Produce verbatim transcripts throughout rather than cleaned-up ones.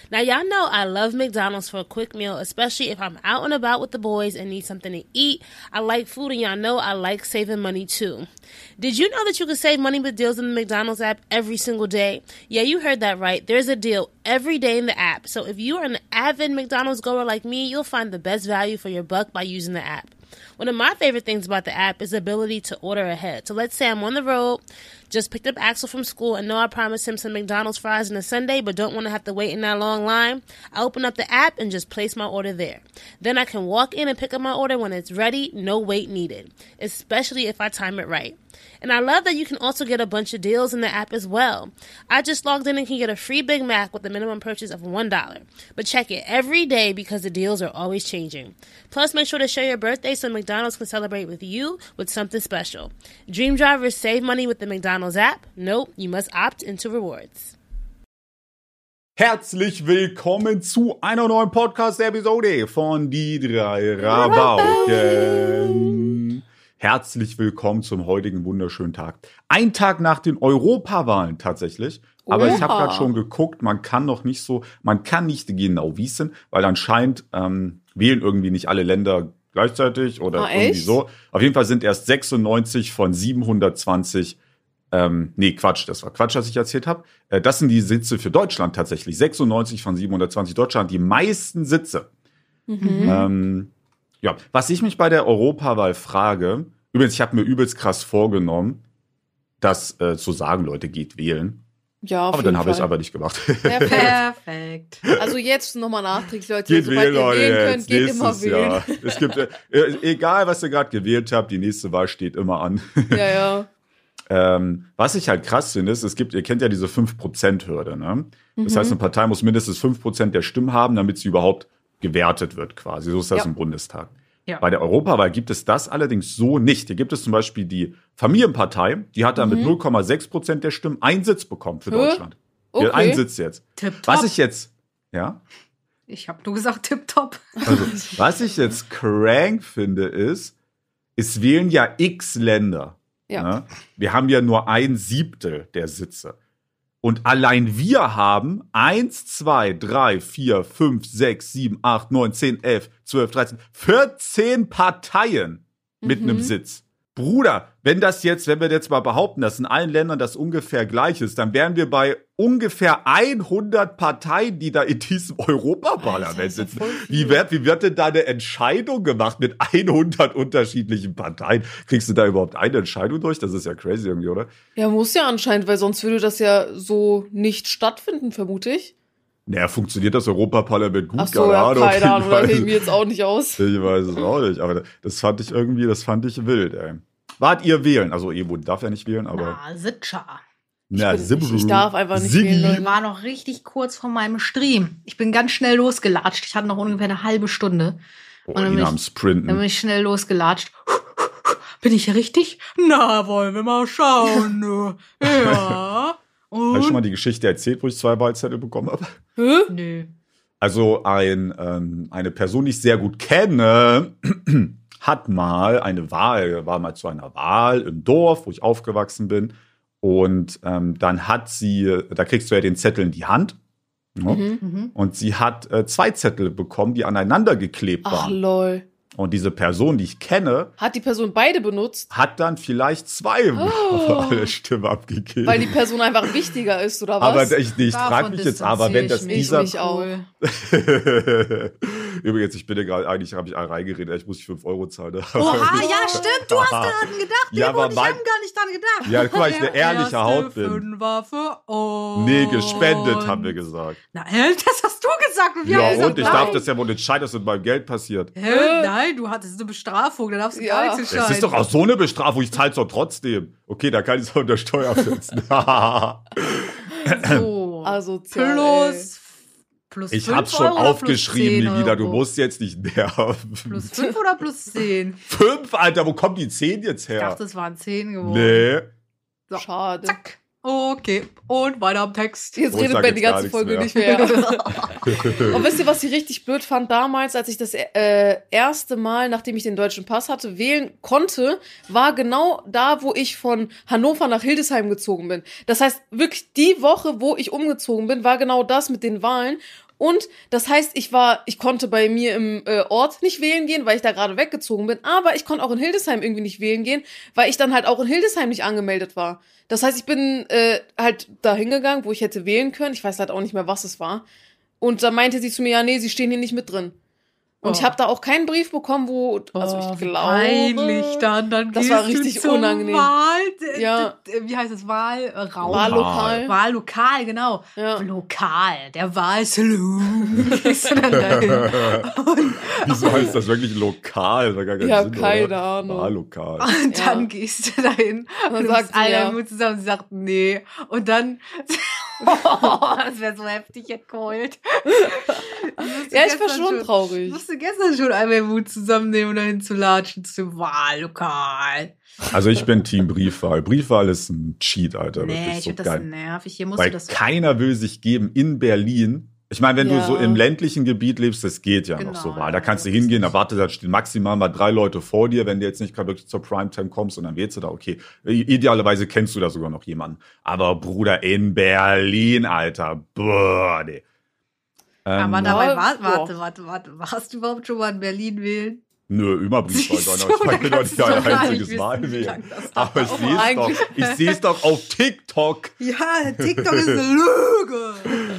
Now, y'all know I love McDonald's for a quick meal, especially if I'm out and about with the boys and need something to eat. I like food, and y'all know I like saving money, too. Did you know that you can save money with deals in the McDonald's app every single day? Yeah, you heard that right. There's a deal every day in the app. So if you are an avid McDonald's goer like me, you'll find the best value for your buck by using the app. One of my favorite things about the app is the ability to order ahead. So let's say I'm on the road, just picked up Axel from school, and know I promised him some McDonald's fries on a Sunday, but don't want to have to wait in that long line. I open up the app and just place my order there. Then I can walk in and pick up my order when it's ready, no wait needed, especially if I time it right. And I love that you can also get a bunch of deals in the app as well. I just logged in and can get a free Big Mac with a minimum purchase of one dollar. But check it every day because the deals are always changing. Plus, make sure to share your birthday so McDonald's can celebrate with you with something special. Dream drivers save money with the McDonald's app. Nope, you must opt into rewards. Herzlich willkommen zu einer neuen Podcast-Episode von Die drei Rabauken. Herzlich willkommen zum heutigen wunderschönen Tag. Ein Tag nach den Europawahlen tatsächlich. Aber Oha. Ich habe gerade schon geguckt, man kann noch nicht so, man kann nicht genau wissen, weil anscheinend ähm, wählen irgendwie nicht alle Länder gleichzeitig oder ah, irgendwie echt? So. Auf jeden Fall sind erst sechsundneunzig von siebenhundertzwanzig, ähm, nee, Quatsch, das war Quatsch, was ich erzählt habe. Äh, das sind die Sitze für Deutschland tatsächlich. sechsundneunzig von siebenhundertzwanzig Deutschland, die meisten Sitze. Mhm. Ähm, Ja, was ich mich bei der Europawahl frage, übrigens, ich habe mir übelst krass vorgenommen, das äh, zu sagen, Leute, geht wählen. Ja, auf aber jeden dann habe ich es Fall. aber nicht gemacht. Perfekt. Also jetzt nochmal nachträglich, Leute. Geht sobald wählen, ihr Leute, wählen könnt, geht immer wählen. Jahr. Es gibt, äh, egal, was ihr gerade gewählt habt, die nächste Wahl steht immer an. Ja, ja. ähm, was ich halt krass finde, ist, es gibt, ihr kennt ja diese fünf Prozent Hürde, ne? Das Mhm. heißt, eine Partei muss mindestens fünf Prozent der Stimmen haben, damit sie überhaupt gewertet wird quasi. So ist das Ja. im Bundestag. Ja. Bei der Europawahl gibt es das allerdings so nicht. Hier gibt es zum Beispiel die Familienpartei, die hat da mit null Komma sechs Prozent der Stimmen einen Sitz bekommen für Hä? Deutschland. Die hat Okay. einen Sitz jetzt. Tipptopp. Was ich jetzt, ja, Ich habe nur gesagt tipptopp. also, was ich jetzt crank finde, ist, es wählen ja x Länder. Ja. Ne? Wir haben ja nur ein Siebtel der Sitze. Und allein wir haben eins, zwei, drei, vier, fünf, sechs, sieben, acht, neun, zehn, elf, zwölf, dreizehn, vierzehn Parteien mit Mhm. einem Sitz. Bruder, wenn das jetzt, wenn wir jetzt mal behaupten, dass in allen Ländern das ungefähr gleich ist, dann wären wir bei ungefähr hundert Parteien, die da in diesem Europaparlament sitzen. Wie wird, wie wird denn da eine Entscheidung gemacht mit hundert unterschiedlichen Parteien? Kriegst du da überhaupt eine Entscheidung durch? Das ist ja crazy irgendwie, oder? Ja, muss ja anscheinend, weil sonst würde das ja so nicht stattfinden, vermute ich. Naja, funktioniert das Europaparlament gut? Ach so, ja, keine Ahnung, da kenne ich mir jetzt auch nicht aus. Ich weiß es auch nicht, aber das fand ich irgendwie, das fand ich wild, ey. Wart ihr wählen? Also Evo darf ja nicht wählen, aber... Na, Sitscha. Na, Ich, bin, ich, ich darf einfach nicht Siggi. wählen, Ich Leute. war noch richtig kurz vor meinem Stream. Ich bin ganz schnell losgelatscht. Ich hatte noch ungefähr eine halbe Stunde. Oh, dann die bin am ich- Sprinten. Dann bin ich schnell losgelatscht. Bin ich hier richtig? Na, wollen wir mal schauen. Ja. Habe ich schon mal Und? die Geschichte erzählt, wo ich zwei Wahlzettel bekommen habe? Hä? Nö. Also ein, ähm, eine Person, die ich sehr gut kenne, hat mal eine Wahl, war mal zu einer Wahl im Dorf, wo ich aufgewachsen bin. Und ähm, dann hat sie, da kriegst du ja den Zettel in die Hand. Ja? Mhm. Mhm. Und sie hat äh, zwei Zettel bekommen, die aneinander geklebt Ach, waren. lol. Und diese Person, die ich kenne, Hat die Person beide benutzt, hat dann vielleicht zwei Oh. alle Stimmen abgegeben. weil die Person einfach wichtiger ist, oder was? aber ich, ich frage Davon mich jetzt aber, wenn das distanziere ich dieser... mich auch. Übrigens, ich bin ja gerade, eigentlich habe ich reingeredet, ich muss ich fünf Euro zahlen. Oha, ja, stimmt. Du hast daran gedacht. Ja, Debo aber und ich mein- haben gar nicht daran gedacht. Ja, guck mal, ich eine Der ehrliche erste Haut bin. Fünfer für uns. Nee, gespendet, haben wir gesagt. Na, hä? Das hast du gesagt. Und wir haben Ja, gesagt, und ich nein. darf das ja wohl entscheiden, was mit meinem Geld passiert. Hä? Nein, du hattest eine Bestrafung. Da darfst du Ja. gar nichts entscheiden. Das ist doch auch so eine Bestrafung, ich zahle es doch trotzdem. Okay, da kann ich es unter Steuer absetzen. so. Asozial, plus, plus Ich fünf hab's schon Euro oder aufgeschrieben, plus zehn Nida, du Euro? musst jetzt nicht nerven. Plus fünf oder plus zehn? Fünf, Alter, wo kommt die zehn jetzt Ich her? dachte, es waren zehn geworden. Nee. So. Schade. Zack. Okay. Und weiter am Text. Jetzt Oh, ich redet sag Ben die jetzt gar ganze nichts Folge mehr. nicht mehr. Und wisst ihr, was ich richtig blöd fand damals, als ich das äh, erste Mal, nachdem ich den deutschen Pass hatte, wählen konnte, war genau da, wo ich von Hannover nach Hildesheim gezogen bin. Das heißt, wirklich die Woche, wo ich umgezogen bin, war genau das mit den Wahlen. Und das heißt, ich war, ich konnte bei mir im äh, Ort nicht wählen gehen, weil ich da gerade weggezogen bin. Aber ich konnte auch in Hildesheim irgendwie nicht wählen gehen, weil ich dann halt auch in Hildesheim nicht angemeldet war. Das heißt, ich bin äh, halt da hingegangen, wo ich hätte wählen können. Ich weiß halt auch nicht mehr, was es war. Und da meinte sie zu mir, ja, nee, sie stehen hier nicht mit drin. Und Oh. ich habe da auch keinen Brief bekommen, wo, also ich Oh, wie glaube, peinlich dann, dann das gehst war du richtig zum unangenehm. Wahl, Ja. Wie heißt das? Wahlraum? Wahllokal. Wahllokal, genau. Ja. Lokal, der Wahlsaloon. Gehst du dann dahin. Wieso heißt das wirklich lokal? Das hat gar keinen Ja, Sinn, keine oder? Ahnung. Wahllokal. Und dann Ja. gehst du dahin dann und du sagt bist sie, alle ja. Mut zusammen und sie sagt, nee. Und dann, oh, das wäre so heftig, ich hätte geheult. Ja, ich war schon traurig. Ich musste gestern schon einmal Mut zusammennehmen und dahin zu latschen zum Wahllokal. Also ich bin Team Briefwahl. Briefwahl ist ein Cheat, Alter. Nee, Wirklich ich so finde das geil. nervig. Hier musst du Weil das. keiner will sich geben in Berlin. Ich meine, wenn Ja. du so im ländlichen Gebiet lebst, das geht ja Genau, noch so mal. ja, Da kannst du das ist hingehen, da nicht- wartet, da stehen maximal mal drei Leute vor dir, wenn du jetzt nicht gerade wirklich zur Primetime kommst und dann wählst du da, okay. Idealerweise kennst du da sogar noch jemanden. Aber Bruder, in Berlin, Alter, boah, nee. Ähm, Aber dabei Ja, war, boah. warte, warte, warte. Warst du überhaupt schon mal in Berlin wählen? Nö, immer Briefwahl, Siehst sondern du, ich da will doch kannst nicht du ein doch gar nicht einziges wissen, Mal wie wählen. lang das Aber ich dauert. sehe es doch, Eigentlich- ich sehe es doch auf TikTok. Ja, TikTok ist eine Lüge.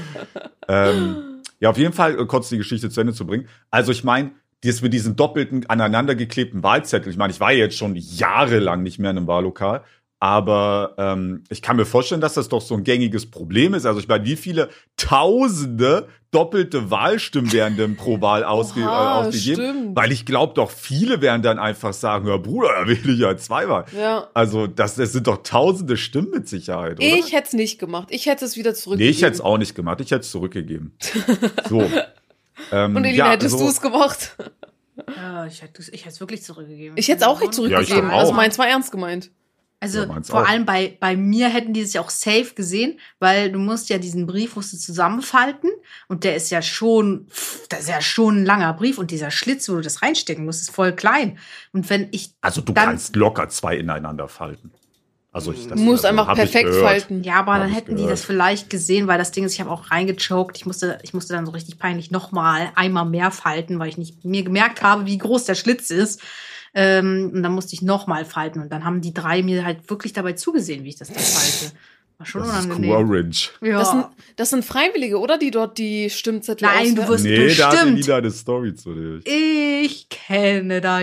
Ähm, ja, auf jeden Fall äh, kurz die Geschichte zu Ende zu bringen. Also ich meine, das mit diesen doppelten, aneinandergeklebten Wahlzettel, ich meine, ich war jetzt schon jahrelang nicht mehr in einem Wahllokal, aber ähm, ich kann mir vorstellen, dass das doch so ein gängiges Problem ist. Also ich meine, wie viele tausende doppelte Wahlstimmen werden denn pro Wahl ausge Oha, äh, ausgegeben? stimmt. Weil ich glaube doch, viele werden dann einfach sagen, ja Bruder, da wähle ich ja zweimal. Ja. Also das, das sind doch tausende Stimmen mit Sicherheit, oder? Ich hätte es nicht gemacht. Ich hätte es wieder Nee, zurückgegeben. ich hätte es auch nicht gemacht. Ich hätte es zurückgegeben. So. Ähm, Und Elina, ja, hättest also- du es gemacht? Ja, ich hätte ich hätte es wirklich zurückgegeben. Ich hätte es auch nicht Ja, ich zurückgegeben. auch. Also meins war ernst gemeint. Also Ja, meins vor auch. allem bei, bei mir hätten die es ja auch safe gesehen, weil du musst ja diesen Brief musst du zusammenfalten und der ist ja schon, pff, das ist ja schon ein langer Brief und dieser Schlitz, wo du das reinstecken musst, ist voll klein. Und wenn ich Also du dann, kannst locker zwei ineinander falten. Also ich, das, Du musst also, einfach hab ich perfekt gehört. falten. ja, aber Hab dann ich hätten die gehört. das vielleicht gesehen, weil das Ding ist, ich habe auch reingechoked. Ich musste, ich musste dann so richtig peinlich nochmal einmal mehr falten, weil ich nicht mir gemerkt habe, wie groß der Schlitz ist. Ähm, und dann musste ich nochmal falten. Und dann haben die drei mir halt wirklich dabei zugesehen, wie ich das da falte. War schon Das ist unangenehm. Courage. Ja. Das sind, das sind Freiwillige, oder? Die dort die Stimmzettel Nein, du auswerten? wirst Nee, da hat bestimmt. Elina eine Story zu dir. Ich kenne da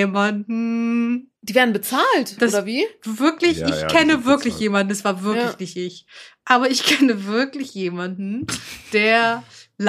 jemanden. Die werden bezahlt, Das- oder wie? Wirklich, Ja, ich ja, die kenne sind wirklich bezahlt. jemanden. Das war wirklich Ja. nicht ich. Aber ich kenne wirklich jemanden, der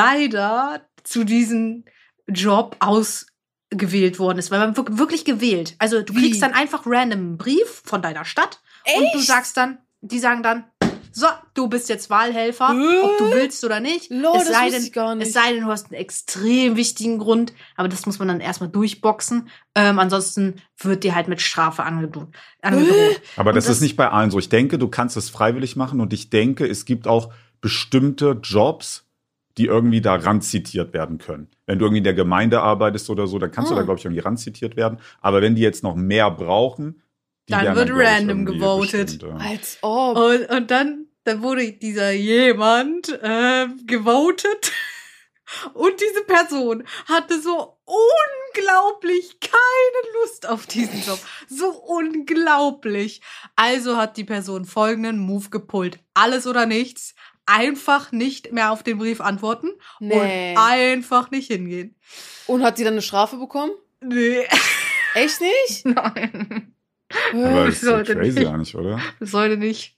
leider zu diesem Job ausgewählt worden ist. Weil man wird wirklich gewählt. Also du Wie? kriegst dann einfach random einen Brief von deiner Stadt. Und du Echt? sagst dann, die sagen dann, so, du bist jetzt Wahlhelfer, Äh? ob du willst oder nicht. Lol, es das sei wusste denn, ich gar nicht. Es sei denn, du hast einen extrem wichtigen Grund, aber das muss man dann erstmal durchboxen. Ähm, ansonsten wird dir halt mit Strafe angedroht. angedroht. Aber Und das, ist nicht bei allen so. Ich denke, du kannst es freiwillig machen und ich denke, es gibt auch bestimmte Jobs, die irgendwie da ranzitiert werden können. Wenn du irgendwie in der Gemeinde arbeitest oder so, dann kannst du Ah. da, glaube ich, irgendwie ranzitiert werden. Aber wenn die jetzt noch mehr brauchen, die Dann werden wird glaub ich, random irgendwie gewotet. bestimmt, ja. Als ob. Und, und dann, dann wurde dieser jemand äh, gewotet. Und diese Person hatte so unglaublich keine Lust auf diesen Job. So unglaublich. Also hat die Person folgenden Move gepullt. Alles oder nichts. Einfach nicht mehr auf den Brief antworten. Nee. Und einfach nicht hingehen. Und hat sie dann eine Strafe bekommen? Nee. Echt nicht? Nein. Aber das ist so sollte crazy nicht. eigentlich, oder? Das sollte nicht.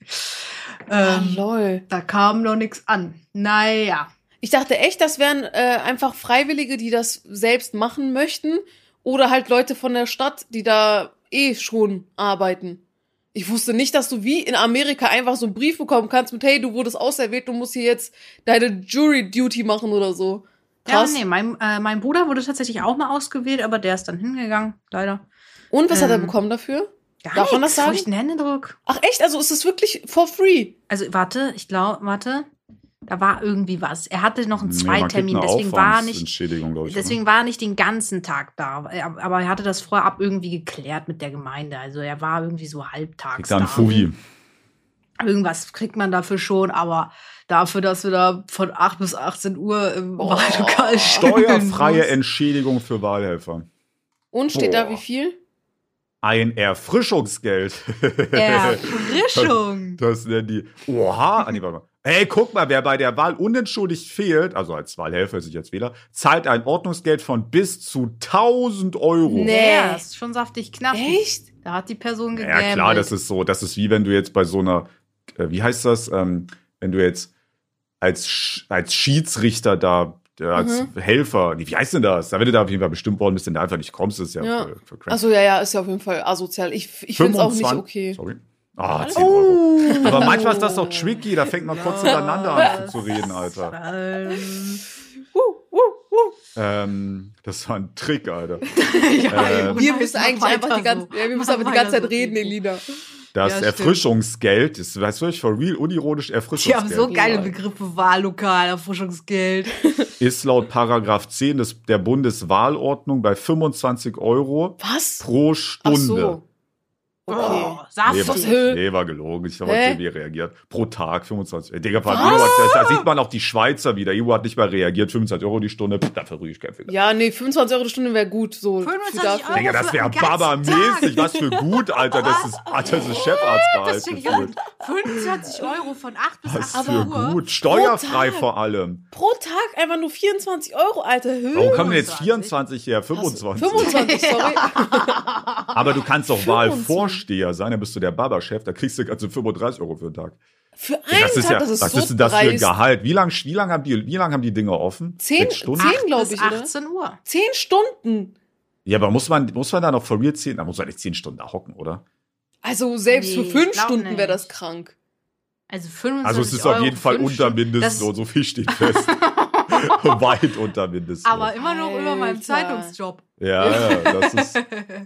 Ah, Ähm, lol. da kam noch nichts an. Naja. Ich dachte echt, das wären äh, einfach Freiwillige, die das selbst machen möchten. Oder halt Leute von der Stadt, die da eh schon arbeiten. Ich wusste nicht, dass du wie in Amerika einfach so einen Brief bekommen kannst mit, hey, du wurdest auserwählt, du musst hier jetzt deine Jury-Duty machen oder so. Krass. Ja, nee, mein, äh, mein Bruder wurde tatsächlich auch mal ausgewählt, aber der ist dann hingegangen, leider. Und was hat er Ähm, bekommen dafür? Gar Darf man nichts, das sagen? feuchten Händedruck. Ach echt? Also ist es wirklich for free? Also warte, ich glaube, warte, da war irgendwie was. Er hatte noch einen Nee, man kriegt Zweitermin, eine deswegen war er nicht, Aufwandsentschädigung, glaub ich, deswegen war er nicht den ganzen Tag da. Aber er hatte das vorab irgendwie geklärt mit der Gemeinde. Also er war irgendwie so halbtags Kriegt da da. ein Fuvi. Irgendwas kriegt man dafür schon, aber dafür, dass wir da von acht bis achtzehn Uhr im Oh. Wahllokal stehen Steuerfreie muss. Entschädigung für Wahlhelfer. Und steht da Boah. wie viel? Ein Erfrischungsgeld. Erfrischung. Das nennen die. Oha. Ah, nee, warte mal. Hey, guck mal, wer bei der Wahl unentschuldigt fehlt, also als Wahlhelfer, ist ich als Wähler, zahlt ein Ordnungsgeld von bis zu tausend Euro. Nee. Ja, ist schon saftig knapp. Echt? Da hat die Person gegambelt. Ja, klar, das ist so. Das ist wie wenn du jetzt bei so einer, äh, wie heißt das, ähm, wenn du jetzt als, Sch- als Schiedsrichter da, äh, als Mhm. Helfer, wie heißt denn das? Da, wenn du da auf jeden Fall bestimmt worden bist, denn da einfach nicht kommst, ist ja, Ja. für, für crazy. Achso, ja, ja, ist ja auf jeden Fall asozial. Ich, ich finde es auch nicht fünfundzwanzig okay. Sorry. Ah, zehn Euro. Aber manchmal ist das doch tricky, da fängt man kurz hintereinander an zu reden, Alter. Ähm, Uh, uh, uh. Ähm, das war ein Trick, Alter. ja, Äh, und Wir mach müssen eigentlich weiter einfach die ganze, so. ja, wir müssen Mach aber die weiter ganze Zeit so, reden, Kiki. Elina. Das Ja, stimmt. Erfrischungsgeld, das weißt du, for real, unironisch Die Erfrischungsgeld. haben so geile Ja. Begriffe, Wahllokal, Erfrischungsgeld. Ist laut Paragraph zehn des, der Bundeswahlordnung bei fünfundzwanzig Euro Was? pro Ach Stunde. so. Okay. Oh, Nee, war, saftig. Hä? nee, war gelogen. Ich habe Hä? heute wie reagiert. Pro Tag fünfundzwanzig. Ey, Digga, Was? E U hat, da sieht man auch die Schweizer wieder. E U hat nicht mal reagiert. fünfundzwanzig Euro die Stunde. Pff, dafür rühre ich kein Finger. Ja, nee, fünfundzwanzig Euro die Stunde wäre gut. So fünfundzwanzig für dafür. Euro? Digga, das für wäre einen ganzen babamäßig. Was für gut, Alter. Das ist, Alter, das ist Chefarztgehalt Das check ich gefühlt. fünfundzwanzig Euro von acht bis Was achtzehn für Uhr. gut. Steuerfrei Tag. vor allem. Pro Tag einfach nur vierundzwanzig Euro, Alter. Höhe. Warum kommen denn jetzt fünfundzwanzig? vierundzwanzig her? fünfundzwanzig. fünfundzwanzig, sorry. Aber du kannst doch fünfundzwanzig. Wahlvorsteher sein, dann bist du der Baba-Chef, da kriegst du ganze fünfunddreißig Euro für den Tag. Für einen Ja, das ist Tag, ja, das ist was so ist denn das für ein dreist. Gehalt? Wie lange wie lang haben, die- wie lang haben die Dinger offen? Zehn, Sechs Stunden? zehn glaube Bis ich, oder? achtzehn Uhr. Zehn Stunden. Ja, aber muss man, muss man da noch for real zehn, da muss man nicht zehn Stunden da hocken, oder? Also selbst Nee, für ich fünf glaub Stunden wäre nicht. das krank. Also fünfundzwanzig Also es ist Euro auf jeden Fall fünf unter Stunden. Mindestlohn, so viel steht fest. Weit unter Mindestlohn. Aber immer noch über meinem Alter. Zeitungsjob. ja, ja, das ist.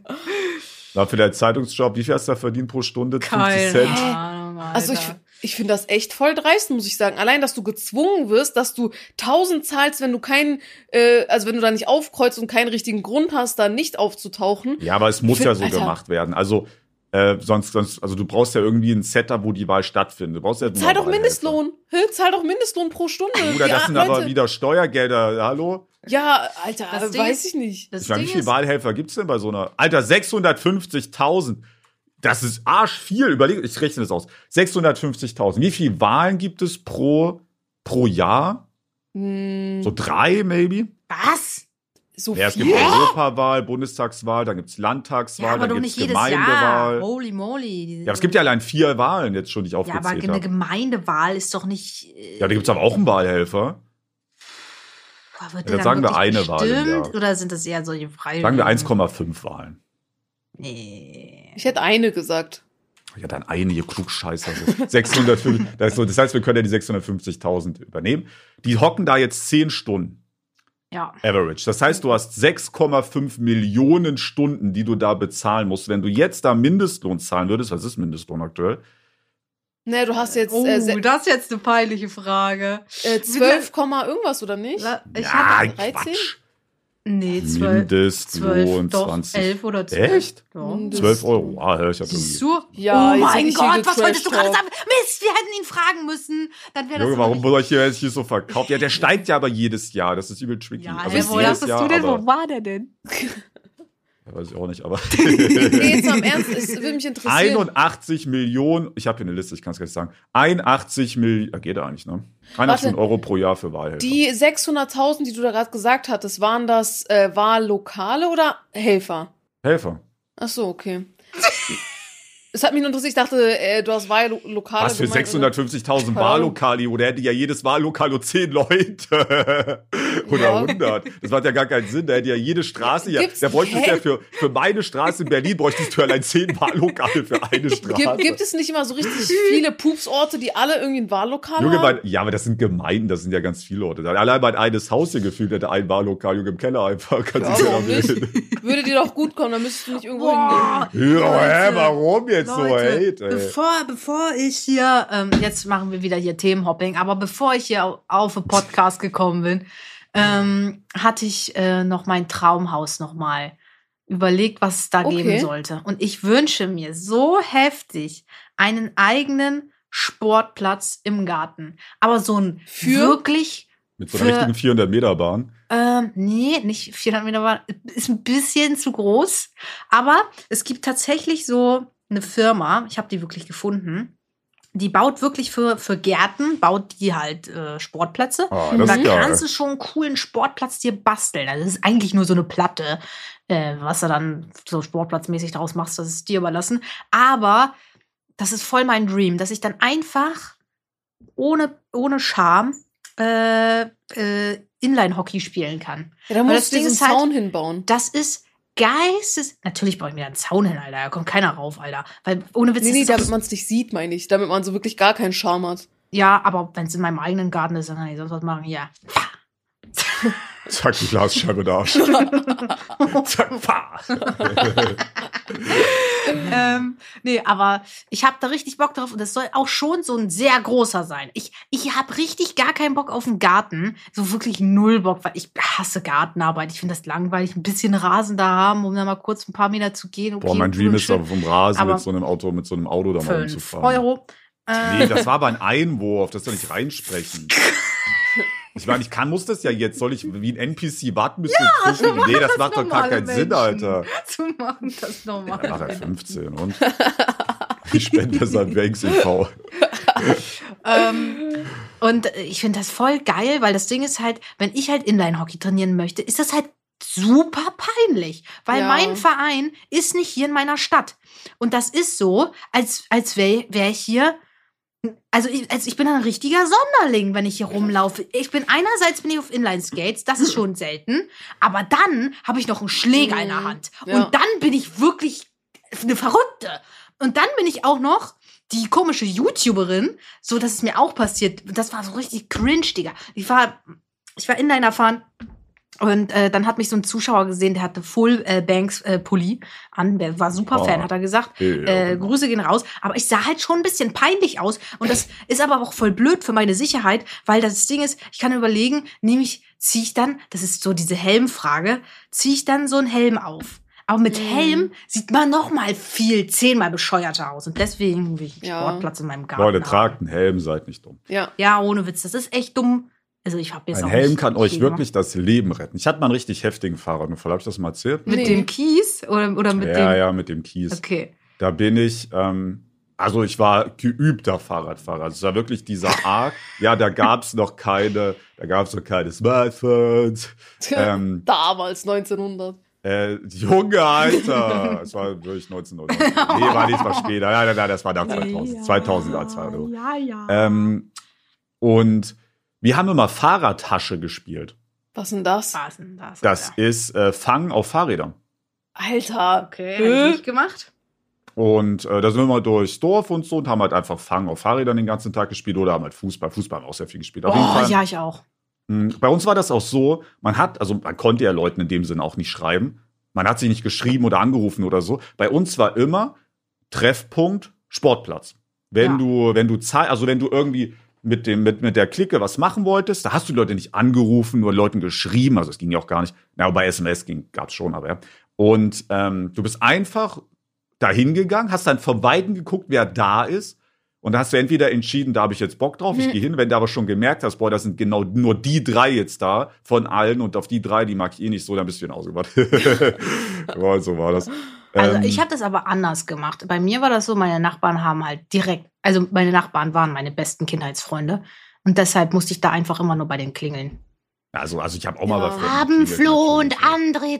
Na, für deinen Zeitungsjob, wie viel hast du da verdient pro Stunde? fünfzig Cent? Ahnung, Alter. Also ich, ich finde das echt voll dreist, muss ich sagen. Allein, dass du gezwungen wirst, dass du tausend zahlst, wenn du keinen, äh, also wenn du da nicht aufkreuzt und keinen richtigen Grund hast, da nicht aufzutauchen. Ja, aber es muss Ich ja find- so Alter. gemacht werden. Also, äh, sonst, sonst, also du brauchst ja irgendwie ein Setup, wo die Wahl stattfindet. Du brauchst ja Zahl doch Wahlhelfer. Mindestlohn. Hä? Zahl doch Mindestlohn pro Stunde. Bruder, Die das sind Leute- aber wieder Steuergelder. Hallo? Ja, Alter, Das äh, Ding weiß ist- ich nicht. das Ich meine, wie Ding viele ist, Wahlhelfer gibt's denn bei so einer? Alter, sechshundertfünfzigtausend. Das ist arsch viel. Überleg, ich rechne das aus. sechshundertfünfzigtausend. Wie viele Wahlen gibt es pro, pro Jahr? Hm, So drei, maybe? was? so Ja, es viel? gibt Europawahl, Bundestagswahl, dann gibt's Ja, Landtagswahl, aber dann doch gibt's nicht jedes Jahr. Gemeindewahl. Holy moly. Ja, aber es gibt ja allein vier Wahlen jetzt schon, die ich Ja, aber aufgezählt eine habe. Gemeindewahl ist doch nicht. Äh, Ja, da gibt's aber auch einen Wahlhelfer. boah, wird Ja, der dann sagen wir wirklich eine Wahl im bestimmt? Jahr. Oder sind das eher solche freien? Sagen wir eins Komma fünf Wahlen. Nee. Ich hätte eine gesagt. Ja, dann eine, ihr Klugscheißer. So. sechshundertfünf, das, ist so, das heißt, wir können ja die sechshundertfünfzigtausend übernehmen. Die hocken da jetzt zehn Stunden. Ja. Average. Das heißt, du hast sechs Komma fünf Millionen Stunden, die du da bezahlen musst. Wenn du jetzt da Mindestlohn zahlen würdest, was ist Mindestlohn aktuell? Ne, du hast jetzt Oh, äh, se- das ist jetzt eine peinliche Frage. äh, zwölf, Komma irgendwas, oder nicht? Ich ja, hatte. dreizehn? Quatsch. Nee, zwölf. Mindestlohn zwölf, doch, zwanzig. elf oder zwölf. Echt? Ja. Mindest- zwölf Euro. Ah, hör ich hab Siehst irgendwie. du? Ja, oh jetzt mein hätte ich hier Gott, was wolltest du gerade getrashtalkt. sagen? Mist, wir hätten ihn fragen müssen. Dann wäre das Junge, aber warum nicht- soll ich hier jetzt hier so verkauft? Ja, der steigt ja aber jedes Jahr. Das ist übel tricky. Ja, also hä, nicht wo jedes dachtest Jahr, du denn? aber, Wo war der denn? ja, weiß ich auch nicht, aber Nee, jetzt mal im Ernst, es würde mich interessieren. einundachtzig Millionen, ich habe hier eine Liste, ich kann es gleich sagen. einundachtzig Millionen, ja, geht da eigentlich, ne? einundachtzig Warte. Euro pro Jahr für Wahlhelfer. Die sechshunderttausend, die du da gerade gesagt hattest, waren das äh, Wahllokale oder Helfer? Helfer. Ach so, okay. Es hat mich nur interessiert, ich dachte, äh, du hast Wahllokale Was für gemeint, sechshundertfünfzigtausend Keine Ahnung. Wahllokali, oder hätte ja jedes Wahllokal nur zehn Leute. Oder Ja. hundert. Das macht ja gar keinen Sinn. Da hätte ja jede Straße ja. Gibt's- Da bräuchtest du hä? ja für, für meine Straße in Berlin bräuchtest du allein zehn Wahllokale für eine Straße. Gibt, gibt es nicht immer so richtig viele Pupsorte, die alle irgendwie ein Wahllokal Junge, haben? bei, ja, aber das sind Gemeinden, das sind ja ganz viele Orte. Allein mein eines Haus hier gefühlt hätte ein Wahllokal, Junge, im Keller einfach. Kannst Ja, du warum ja nicht? wählen. Würde dir doch gut kommen, dann müsstest du nicht irgendwo Boah, hingehen. Ja, hä, Leute, warum jetzt so Leute, hate, ey? bevor, bevor ich hier, ähm, jetzt machen wir wieder hier Themenhopping, aber bevor ich hier auf, auf den Podcast gekommen bin, ähm, hatte ich äh, noch mein Traumhaus noch mal überlegt, was es da Okay. geben sollte. Und ich wünsche mir so heftig einen eigenen Sportplatz im Garten. Aber so ein Für? wirklich... Mit so einer für- richtigen vierhundert Meter Bahn. Ähm, nee, nicht vierhundert Meter, Bahn. Ist ein bisschen zu groß. Aber es gibt tatsächlich so eine Firma, ich habe die wirklich gefunden, die baut wirklich für, für Gärten, baut die halt äh, Sportplätze. Ah, Und das dann ist geil. kannst du schon einen coolen Sportplatz dir basteln. Also das ist eigentlich nur so eine Platte, äh, was du dann so sportplatzmäßig daraus machst, das ist dir überlassen. Aber das ist voll mein Dream, dass ich dann einfach ohne, ohne Scham äh, äh, Inline-Hockey spielen kann. Ja, da Weil musst das du diesen Ding ist halt- Zaun hinbauen. Das ist geistes... Natürlich brauche ich mir da einen Zaun hin, Alter. Da kommt keiner rauf, Alter. Weil ohne Witz Nee, das nee, ist auch damit man es nicht sieht, meine ich. Damit man so wirklich gar keinen Charme hat. ja, aber wenn es in meinem eigenen Garten ist, dann kann ich sonst was machen. Ja. Zack, die Glasscheibe da. Zack, pah. ähm, nee, aber ich habe da richtig Bock drauf und das soll auch schon so ein sehr großer sein. Ich, ich habe richtig gar keinen Bock auf einen Garten. So wirklich null Bock, weil ich hasse Gartenarbeit. Ich finde das langweilig. Ein bisschen Rasen da haben, um da mal kurz ein paar Meter zu gehen. Okay, Boah, mein cool Dream und ist schön. auf dem Rasen Aber mit so einem Auto, mit so einem Auto da mal Fünf rumzufahren. Euro. Äh, Nee, das war aber ein Einwurf, das soll nicht reinsprechen. Ich meine, ich kann, muss das ja jetzt, soll ich wie ein N P C warten, bis du zwischen. Nee, das, das macht doch gar normale keinen Sinn, Menschen. Alter. Zu machen, das normal. Ja, nachher fünfzehn und ich spende das an Banks e V. ähm, und ich finde das voll geil, weil das Ding ist halt, wenn ich halt Inline-Hockey trainieren möchte, ist das halt super peinlich, weil Ja. mein Verein ist nicht hier in meiner Stadt. Und das ist so, als, als wäre wär ich hier, also ich, also ich bin ein richtiger Sonderling, wenn ich hier rumlaufe. Ich bin einerseits bin ich auf Inline-Skates, das ist schon selten, aber dann habe ich noch einen Schläger in der Hand. Ja. Und dann bin ich wirklich eine Verrückte. Und dann bin ich auch noch die komische YouTuberin, so dass es mir auch passiert. Das war so richtig cringe, Digga. Ich war, ich war Inliner fahren und äh, dann hat mich so ein Zuschauer gesehen, der hatte Full äh, Banks äh, Pulli an, der war super Oh. Fan, hat er gesagt. Ja, Äh, genau. Grüße gehen raus. Aber ich sah halt schon ein bisschen peinlich aus. Und das ist aber auch voll blöd für meine Sicherheit, weil das Ding ist, ich kann überlegen, nämlich ziehe ich dann, das ist so diese Helmfrage, ziehe ich dann so einen Helm auf. Aber mit Mhm. Helm sieht man noch mal viel, zehnmal bescheuerter aus. Und deswegen will ich einen Ja. Sportplatz in meinem Garten Leute, haben. tragt einen Helm, seid nicht dumm. Ja. Ja, ohne Witz, das ist echt dumm. Also ich habe jetzt Ein auch Helm nicht kann euch viel wirklich das Leben retten. Ich hatte mal einen richtig heftigen Fahrradunfall, habe ich das mal erzählt? gemacht. Mit Nee. dem Kies oder, oder mit ja, dem... ja, mit dem Kies. Okay. Da bin ich, ähm, also ich war geübter Fahrradfahrer. Also es war wirklich dieser Arc. Ja, da gab's noch keine, da gab's noch keine Smartphones. Ähm, Damals, neunzehnhundert. äh, Junge, Alter. Es war wirklich neunzehnhundert. Nee, war nicht, war später. Ja, ja, das war nach zweitausend. zweitausend als Fahrrad. Ja, ja. Ähm, und wir haben immer Fahrradtasche gespielt. Was denn das? Was denn das? Das Alter? ist äh, Fangen auf Fahrrädern. Alter. Okay, Hä? hab ich nicht gemacht. Und äh, da sind wir mal durchs Dorf und so und haben halt einfach Fangen auf Fahrrädern den ganzen Tag gespielt oder haben halt Fußball. Fußball haben wir auch sehr viel gespielt. Auf jeden Oh, Fall. ja, ich auch. Mh, Bei uns war das auch so, man hat, also man konnte ja Leuten in dem Sinne auch nicht schreiben. Man hat sich nicht geschrieben oder angerufen oder so. Bei uns war immer Treffpunkt Sportplatz. Wenn Ja. du, wenn du Zeit, also wenn du irgendwie mit dem, mit, mit der Clique was machen wolltest, da hast du die Leute nicht angerufen, nur Leuten geschrieben, also es ging ja auch gar nicht. Na, bei S M S ging, gab's schon, aber ja. Und ähm, du bist einfach dahin gegangen, hast dann von Weitem geguckt, wer da ist. Und dann hast du entweder entschieden, da habe ich jetzt Bock drauf, ich Mhm. gehe hin. Wenn du aber schon gemerkt hast, boah, das sind genau nur die drei jetzt da von allen und auf die drei, die mag ich eh nicht so, dann bist du wieder ausgewandt. Boah, so war das. Also Ähm, ich habe das aber anders gemacht. Bei mir war das so, meine Nachbarn haben halt direkt, also meine Nachbarn waren meine besten Kindheitsfreunde. Und deshalb musste ich da einfach immer nur bei denen klingeln. also, also ich habe auch mal Ja. bei Freunden Haben geklingelt, Flo und natürlich. André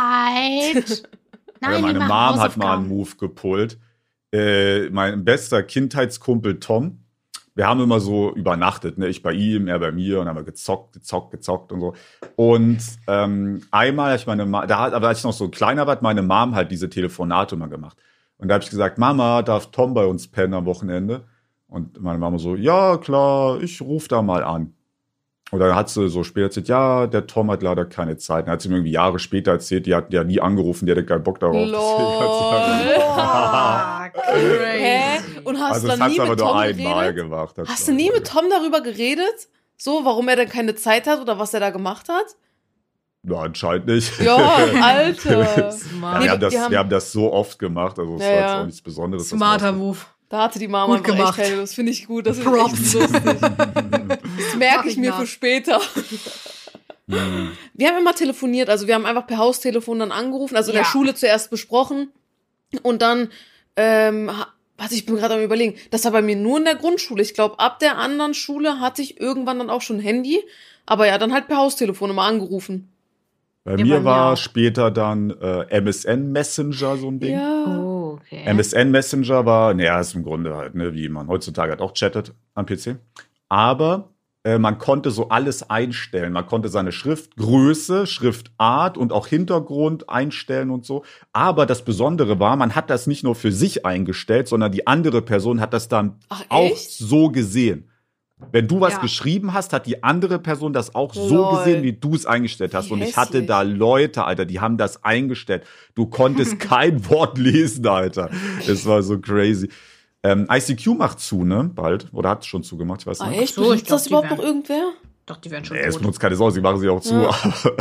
Zeit? Ja, Nein, meine die Mom machen hat mal einen Hausaufgaben. Move gepullt. Äh, mein bester Kindheitskumpel Tom. Wir haben immer so übernachtet, ne? Ich bei ihm, er bei mir und haben wir gezockt, gezockt, gezockt und so. Und ähm, einmal, hab ich meine Ma- da hat, aber als ich noch so kleiner war, hat meine Mom halt diese Telefonate mal gemacht. Und da habe ich gesagt, Mama, darf Tom bei uns pennen am Wochenende? Und meine Mama so, ja klar, ich rufe da mal an. Und dann hat sie so später erzählt, ja, der Tom hat leider keine Zeit. Dann hat sie mir irgendwie Jahre später erzählt, die hat ja nie angerufen, die hatte keinen Bock darauf. Deswegen hat sie Lol. Ah, Hä? crazy. Und hast Also du das dann hat nie sie aber mit nur Tom einmal geredet? gemacht. Hat's Hast nur du nie einmal mit Tom darüber geredet? So, warum er denn keine Zeit hat oder was er da gemacht hat? gemacht. Ja, anscheinend nicht. Ja, Alter. Ja, Smart. wir, haben das, die haben- wir haben das so oft gemacht, also es Ja, war jetzt ja. auch nichts Besonderes. dass Smarter wir Move. Da hatte die Mama Gut einfach gemacht. echt keine Lust. Finde ich gut. Das ist Props. echt lustig. Das merke Mach ich ich mir nach. für später. Wir haben immer telefoniert, also wir haben einfach per Haustelefon dann angerufen, also in Ja. der Schule zuerst besprochen und dann, ähm, ha- warte, ich bin gerade am Überlegen, das war bei mir nur in der Grundschule. Ich glaube, ab der anderen Schule hatte ich irgendwann dann auch schon ein Handy, aber ja, dann halt per Haustelefon immer angerufen. Bei Ja, bei mir mir war auch. später dann äh, M S N Messenger so ein Ding. Ja. Oh, okay. M S N Messenger war, naja, ist im Grunde halt, ne, wie man heutzutage halt auch chattet am P C. Aber äh, man konnte so alles einstellen. Man konnte seine Schriftgröße, Schriftart und auch Hintergrund einstellen und so. Aber das Besondere war, man hat das nicht nur für sich eingestellt, sondern die andere Person hat das dann Ach, auch echt? so gesehen. Wenn du was Ja. geschrieben hast, hat die andere Person das auch so Lol. gesehen, wie du es eingestellt hast. Wie und ich hatte hässlich. da Leute, Alter, die haben das eingestellt. Du konntest kein Wort lesen, Alter. Es war so crazy. Ähm, I C Q macht zu, ne? Bald. Oder hat es schon zugemacht, ich weiß Ah, nicht. echt? so, ich Benutzt glaub, das die überhaupt noch werden- irgendwer? Doch, die werden schon Nee, es tot. benutzt keine Sau, sie machen sie auch zu. Ja.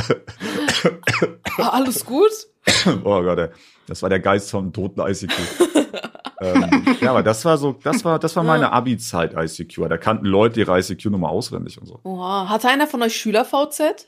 Ah, alles gut? Oh Gott, ey. Das war der Geist vom toten I C Q. ähm, ja, aber das war so, das war, das war meine Abi-Zeit I C Q. Da kannten Leute ihre I C Q-Nummer auswendig und so. Oha. Hatte einer von euch Schüler-V Z?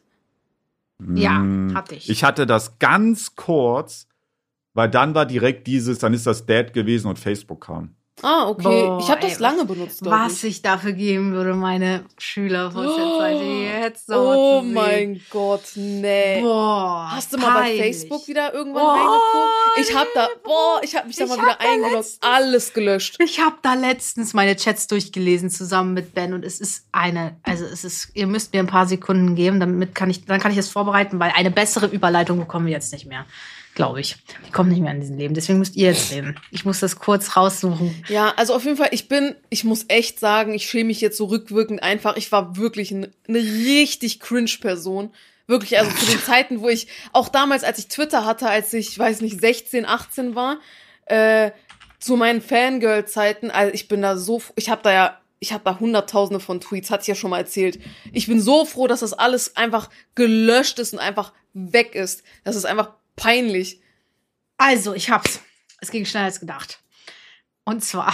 Ja, Mm, hatte ich. Ich hatte das ganz kurz, weil dann war direkt dieses, dann ist das Dad gewesen und Facebook kam. Ah, okay. Boah, ich habe das ey, lange benutzt, glaube Was ich. ich dafür geben würde, meine Schüler von Oh, der Zeit jetzt noch oh zu sehen. mein Gott, nee. Boah. Hast du mal bei peinlich. Facebook wieder irgendwann Boah, reingeguckt? Ich hab da, nee, boah, ich hab mich da ich mal hab wieder da eingeloggt, letztens- alles gelöscht. Ich habe da letztens meine Chats durchgelesen zusammen mit Ben und es ist eine, also es ist, ihr müsst mir ein paar Sekunden geben, damit kann ich, dann kann ich es vorbereiten, weil eine bessere Überleitung bekommen wir jetzt nicht mehr, glaube ich. Die kommt nicht mehr in diesem Leben, deswegen müsst ihr jetzt reden. Ich muss das kurz raussuchen. Ja, also auf jeden Fall, ich bin, ich muss echt sagen, ich schäme mich jetzt so rückwirkend einfach. Ich war wirklich ein, eine richtig cringe Person. Wirklich, also zu den Zeiten, wo ich, auch damals, als ich Twitter hatte, als ich, weiß nicht, sechzehn, achtzehn war, äh, zu meinen Fangirl-Zeiten, also ich bin da so, ich habe da ja, ich habe da hunderttausende von Tweets, hatte ich ja schon mal erzählt. Ich bin so froh, dass das alles einfach gelöscht ist und einfach weg ist. Das ist einfach peinlich. Also, ich hab's. Es ging schneller als gedacht. Und zwar,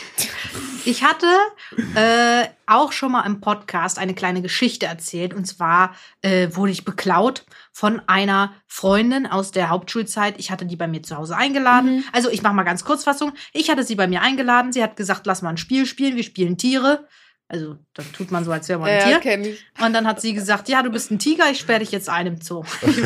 ich hatte äh, auch schon mal im Podcast eine kleine Geschichte erzählt. Und zwar äh, wurde ich beklaut von einer Freundin aus der Hauptschulzeit. Ich hatte die bei mir zu Hause eingeladen. Mhm. Also ich mache mal ganz Kurzfassung. Ich hatte sie bei mir eingeladen. Sie hat gesagt, lass mal ein Spiel spielen. Wir spielen Tiere. Also dann tut man so, als wäre man ein Ja, Tier. kenn ich. Und dann hat sie gesagt, ja, du bist ein Tiger, ich sperre dich jetzt ein im Zoo. Ich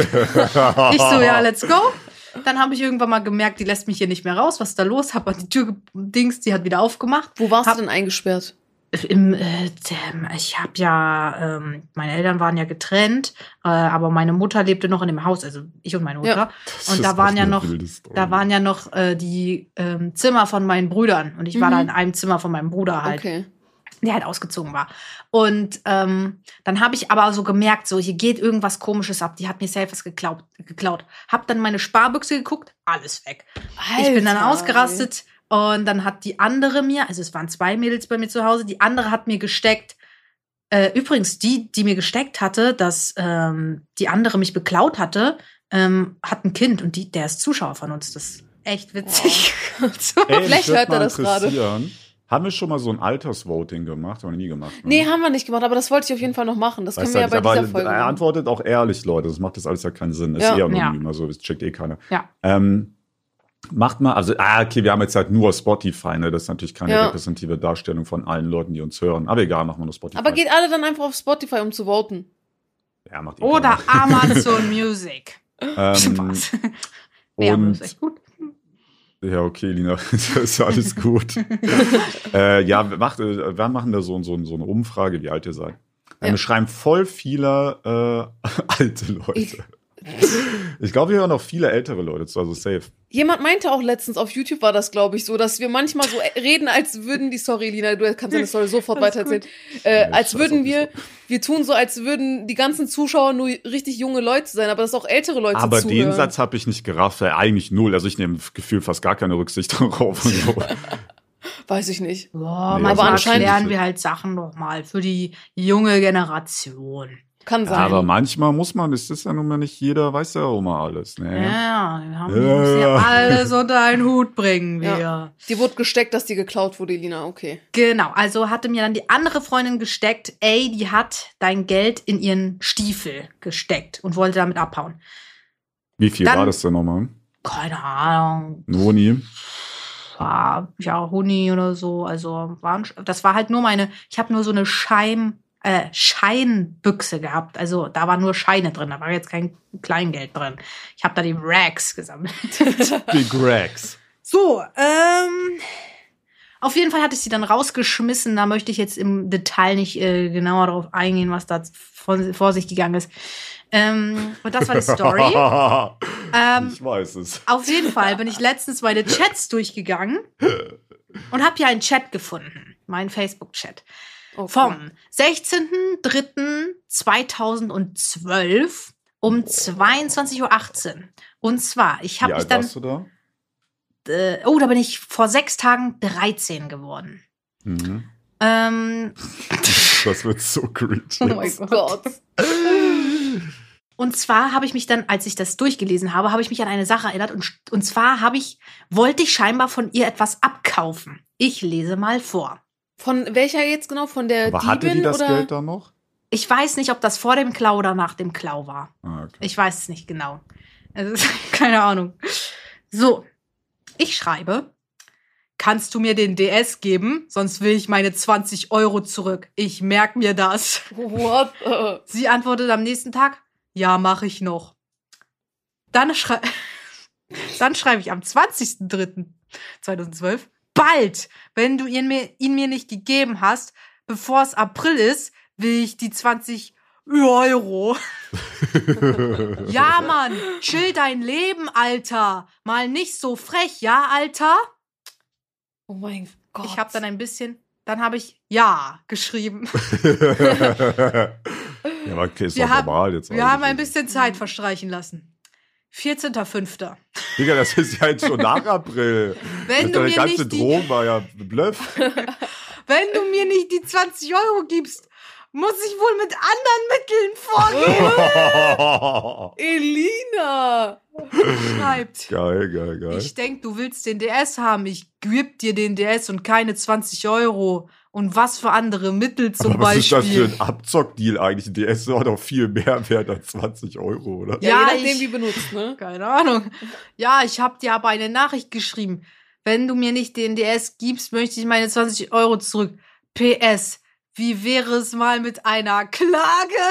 so, ja, let's go. Dann habe ich irgendwann mal gemerkt, die lässt mich hier nicht mehr raus. Was ist da los? Hab an die Tür gedingst, die hat wieder aufgemacht. Wo warst Hab- du denn eingesperrt? Im, äh, dem, ich habe ja, ähm, meine Eltern waren ja getrennt, äh, aber meine Mutter lebte noch in dem Haus, also ich und meine Mutter. Ja. Das Und ist da waren auch ja eine noch, wilde Story. da waren ja noch äh, die ähm, Zimmer von meinen Brüdern. Und ich war Mhm. da in einem Zimmer von meinem Bruder halt. Okay. Der halt ausgezogen war. Und ähm, dann habe ich aber so gemerkt, so hier geht irgendwas Komisches ab. Die hat mir safe was geklaut. geklaut. Hab dann meine Sparbüchse geguckt, alles weg. Ich bin dann Alter, ausgerastet und dann hat die andere mir, also es waren zwei Mädels bei mir zu Hause, die andere hat mir gesteckt. Äh, übrigens, die, die mir gesteckt hatte, dass ähm, die andere mich beklaut hatte, ähm, hat ein Kind und die, der ist Zuschauer von uns. Das ist echt witzig. So. Ey, mich Vielleicht würd hört er mal das gerade. interessieren, Haben wir schon mal so ein Altersvoting gemacht? Haben wir nie gemacht. Ne? Nee, haben wir nicht gemacht, aber das wollte ich auf jeden Fall noch machen. Das können Weißt wir ja du, bei aber dieser Folge er machen. antwortet auch ehrlich, Leute. Das macht das alles ja keinen Sinn. Ist Ja. eh anonym, Ja. also das checkt eh keiner. Ja. Ähm, macht mal, also, ah, okay, wir haben jetzt halt nur Spotify, ne? Das ist natürlich keine Ja. repräsentative Darstellung von allen Leuten, die uns hören. Aber egal, machen wir nur Spotify. Aber geht alle dann einfach auf Spotify, um zu voten. ja, macht eh Oder keiner. Amazon Music. ähm, Spaß. Nee, aber das ist und echt gut. ja, okay, Lina, das ist alles gut. äh, ja, wir, macht, äh, wir machen da so, so, so eine Umfrage, wie alt ihr seid. Äh, Ja. Wir schreiben voll viele äh, alte Leute. Ich- Ich glaube, wir hören auch viele ältere Leute zu, also safe. Jemand meinte auch letztens, auf YouTube war das, glaube ich, so, dass wir manchmal so reden, als würden die, sorry, Lina, du kannst deine Story sofort Alles weitererzählen, äh, Nee, als scheiß würden auf die wir, Story. wir tun so, als würden die ganzen Zuschauer nur richtig junge Leute sein, aber dass auch ältere Leute Aber zuhören. den Satz habe ich nicht gerafft, weil eigentlich null. Also ich nehme gefühlt fast gar keine Rücksicht darauf. Und so. Weiß ich nicht. Boah, Nee, manchmal aber anscheinend- erklären wir halt Sachen nochmal für die junge Generation. Kann Ja, sein. aber manchmal muss man, das ist ja nun mal nicht jeder, weiß ja auch mal alles, ne? Ja, wir haben Ja, wir müssen ja ja. alles unter einen Hut bringen, wir. Ja. Die wurde gesteckt, dass die geklaut wurde, Elina, okay. Genau, also hatte mir dann die andere Freundin gesteckt, ey, die hat dein Geld in ihren Stiefel gesteckt und wollte damit abhauen. Wie viel Dann- war das denn nochmal? Keine Ahnung, Nur nie. war ja Huni oder so, also waren, das war halt nur meine, ich habe nur so eine Schein, äh, Scheinbüchse gehabt, also da waren nur Scheine drin, da war jetzt kein Kleingeld drin. Ich habe da die Rags gesammelt. Die Gregs. So, ähm, auf jeden Fall hatte ich sie dann rausgeschmissen. Da möchte ich jetzt im Detail nicht äh, genauer darauf eingehen, was da vor, vor sich gegangen ist. Ähm, und das war die Story. ähm, Ich weiß es. auf jeden Fall bin ich letztens meine Chats durchgegangen und habe hier einen Chat gefunden. Meinen Facebook-Chat. okay. Vom sechzehnten dritten zweitausendzwölf um zweiundzwanzig Uhr achtzehn. Und zwar, ich Wie habe mich alt dann... warst du da? Äh, oh, da bin ich vor sechs Tagen dreizehn geworden. Mhm. Ähm, Das wird so cringe. Oh mein Gott. und zwar habe ich mich dann, als ich das durchgelesen habe, habe ich mich an eine Sache erinnert. Und, und zwar habe ich, wollte ich scheinbar von ihr etwas abkaufen. Ich lese mal vor. Von welcher jetzt genau? Von der Aber Diebin hatte die das oder? Geld dann noch? Ich weiß nicht, ob das vor dem Klau oder nach dem Klau war. Ah, okay. Ich weiß es nicht genau. Also, keine Ahnung. So, ich schreibe, kannst du mir den D S geben? Sonst will ich meine zwanzig Euro zurück. Ich merk mir das. What? the- Sie antwortet am nächsten Tag, ja, mache ich noch. Dann, schrei Dann schreibe ich am zwanzigsten dritten zweitausendzwölf, bald, wenn du ihn mir, ihn mir nicht gegeben hast, bevor es April ist, will ich die zwanzig Euro. Ja, Mann, chill dein Leben, Alter. Mal nicht so frech, ja, Alter? Oh mein Gott. Ich habe dann ein bisschen, dann habe ich ja geschrieben. Ja, aber okay, ist Wir doch haben- normal jetzt. Wir haben ein eigentlich. bisschen Zeit verstreichen lassen. vierzehnter fünfter Digga, das ist ja jetzt schon nach April. Wenn das du der mir ganze nicht die, Drogen war ja Bluff. wenn du mir nicht die zwanzig Euro gibst, muss ich wohl mit anderen Mitteln vorgehen. Elina! Schreibt. Geil, geil, geil. Ich denk, du willst den D S haben. Ich geb dir den D S und keine zwanzig Euro. Und was für andere Mittel zum Aber was ist das für Beispiel. ein Abzockdeal eigentlich? Ein D S ist auch noch viel mehr wert als zwanzig Euro, oder? Ja, Ja, je nachdem, ich- wie benutzt, ne? Keine Ahnung. Ja, ich hab dir aber eine Nachricht geschrieben. Wenn du mir nicht den D S gibst, möchte ich meine zwanzig Euro zurück. P S. Wie wäre es mal mit einer Klage?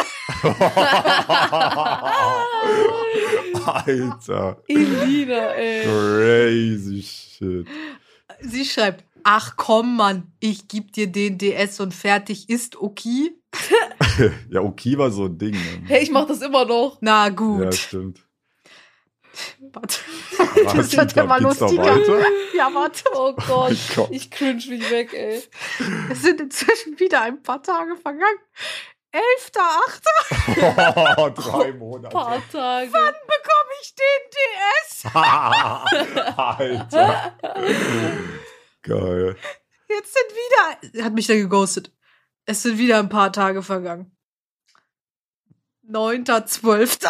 Alter. Elina, ey. Crazy shit. Sie schreibt, ach komm, Mann, ich geb dir den D S und fertig ist okay. Ja, okay war so ein Ding. Ne? Hey, ich mach das immer noch. Na Ja, gut. stimmt. Warte. Was, Das wird ja mal geht's noch lustiger. weiter? Ja, warte. Oh Gott. mein Gott. Ich cringe mich weg, ey. Es sind inzwischen wieder ein paar Tage vergangen. elfter achter Drei Monate. Paar Tage. bekomme ich den D S. Alter. Geil. Jetzt sind wieder. Er hat mich dann geghostet. Es sind wieder ein paar Tage vergangen. neunter zwölfter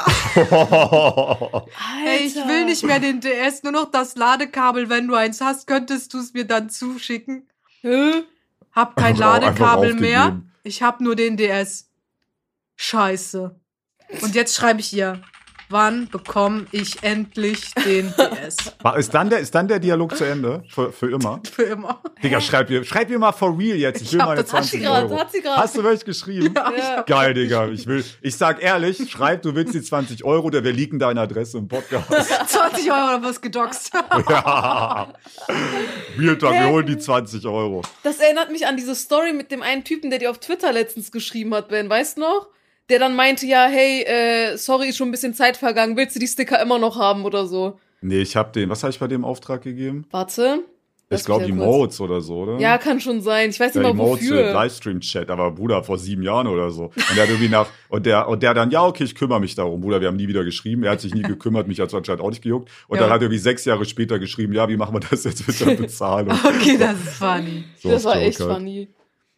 Hey, ich will nicht mehr den D S, nur noch das Ladekabel. Wenn du eins hast, könntest du es mir dann zuschicken. Hä? Hab kein Einfach- einfach Ladekabel mehr. aufgegeben. Ich hab nur den D S. Scheiße. Und jetzt schreibe ich ihr, wann bekomme ich endlich den D S? War- Ist dann, der, ist dann der Dialog zu Ende? Für, für immer? Für immer. Digga, schreib mir, schreib mir mal for real jetzt. Ich will Ich hab meine das- hat sie zwanzig grad, Euro. hat sie grad. Hast du wirklich geschrieben? Ja. Geil, Digga. Ich will, ich sag ehrlich, schreib, du willst die zwanzig Euro, oder wir leaken deine Adresse im Podcast. zwanzig Euro oder was gedoxt. Ja. Real Talk, wir holen die zwanzig Euro. Das erinnert mich an diese Story mit dem einen Typen, der dir auf Twitter letztens geschrieben hat, Ben, weißt du noch? Der dann meinte, ja, hey, äh, sorry, ist schon ein bisschen Zeit vergangen, willst du die Sticker immer noch haben oder so? Nee, ich hab den, was habe ich bei dem Auftrag gegeben? Warte. Lass Ich glaube mich ja kurz- Emotes oder so, oder? Ja, kann schon sein. Ich weiß Ja, nicht mal Emotes, äh, wofür. Livestream-Chat, aber Bruder, vor sieben Jahren oder so. Und der hat irgendwie nach, und der, und der dann, ja, okay, ich kümmere mich darum, Bruder, wir haben nie wieder geschrieben. Er hat sich nie gekümmert, mich hat es anscheinend auch nicht gejuckt. Und Ja. dann hat er irgendwie sechs Jahre später geschrieben, ja, wie machen wir das jetzt mit der Bezahlung? Okay, das ist funny. So Das auf war echt Joke halt. funny.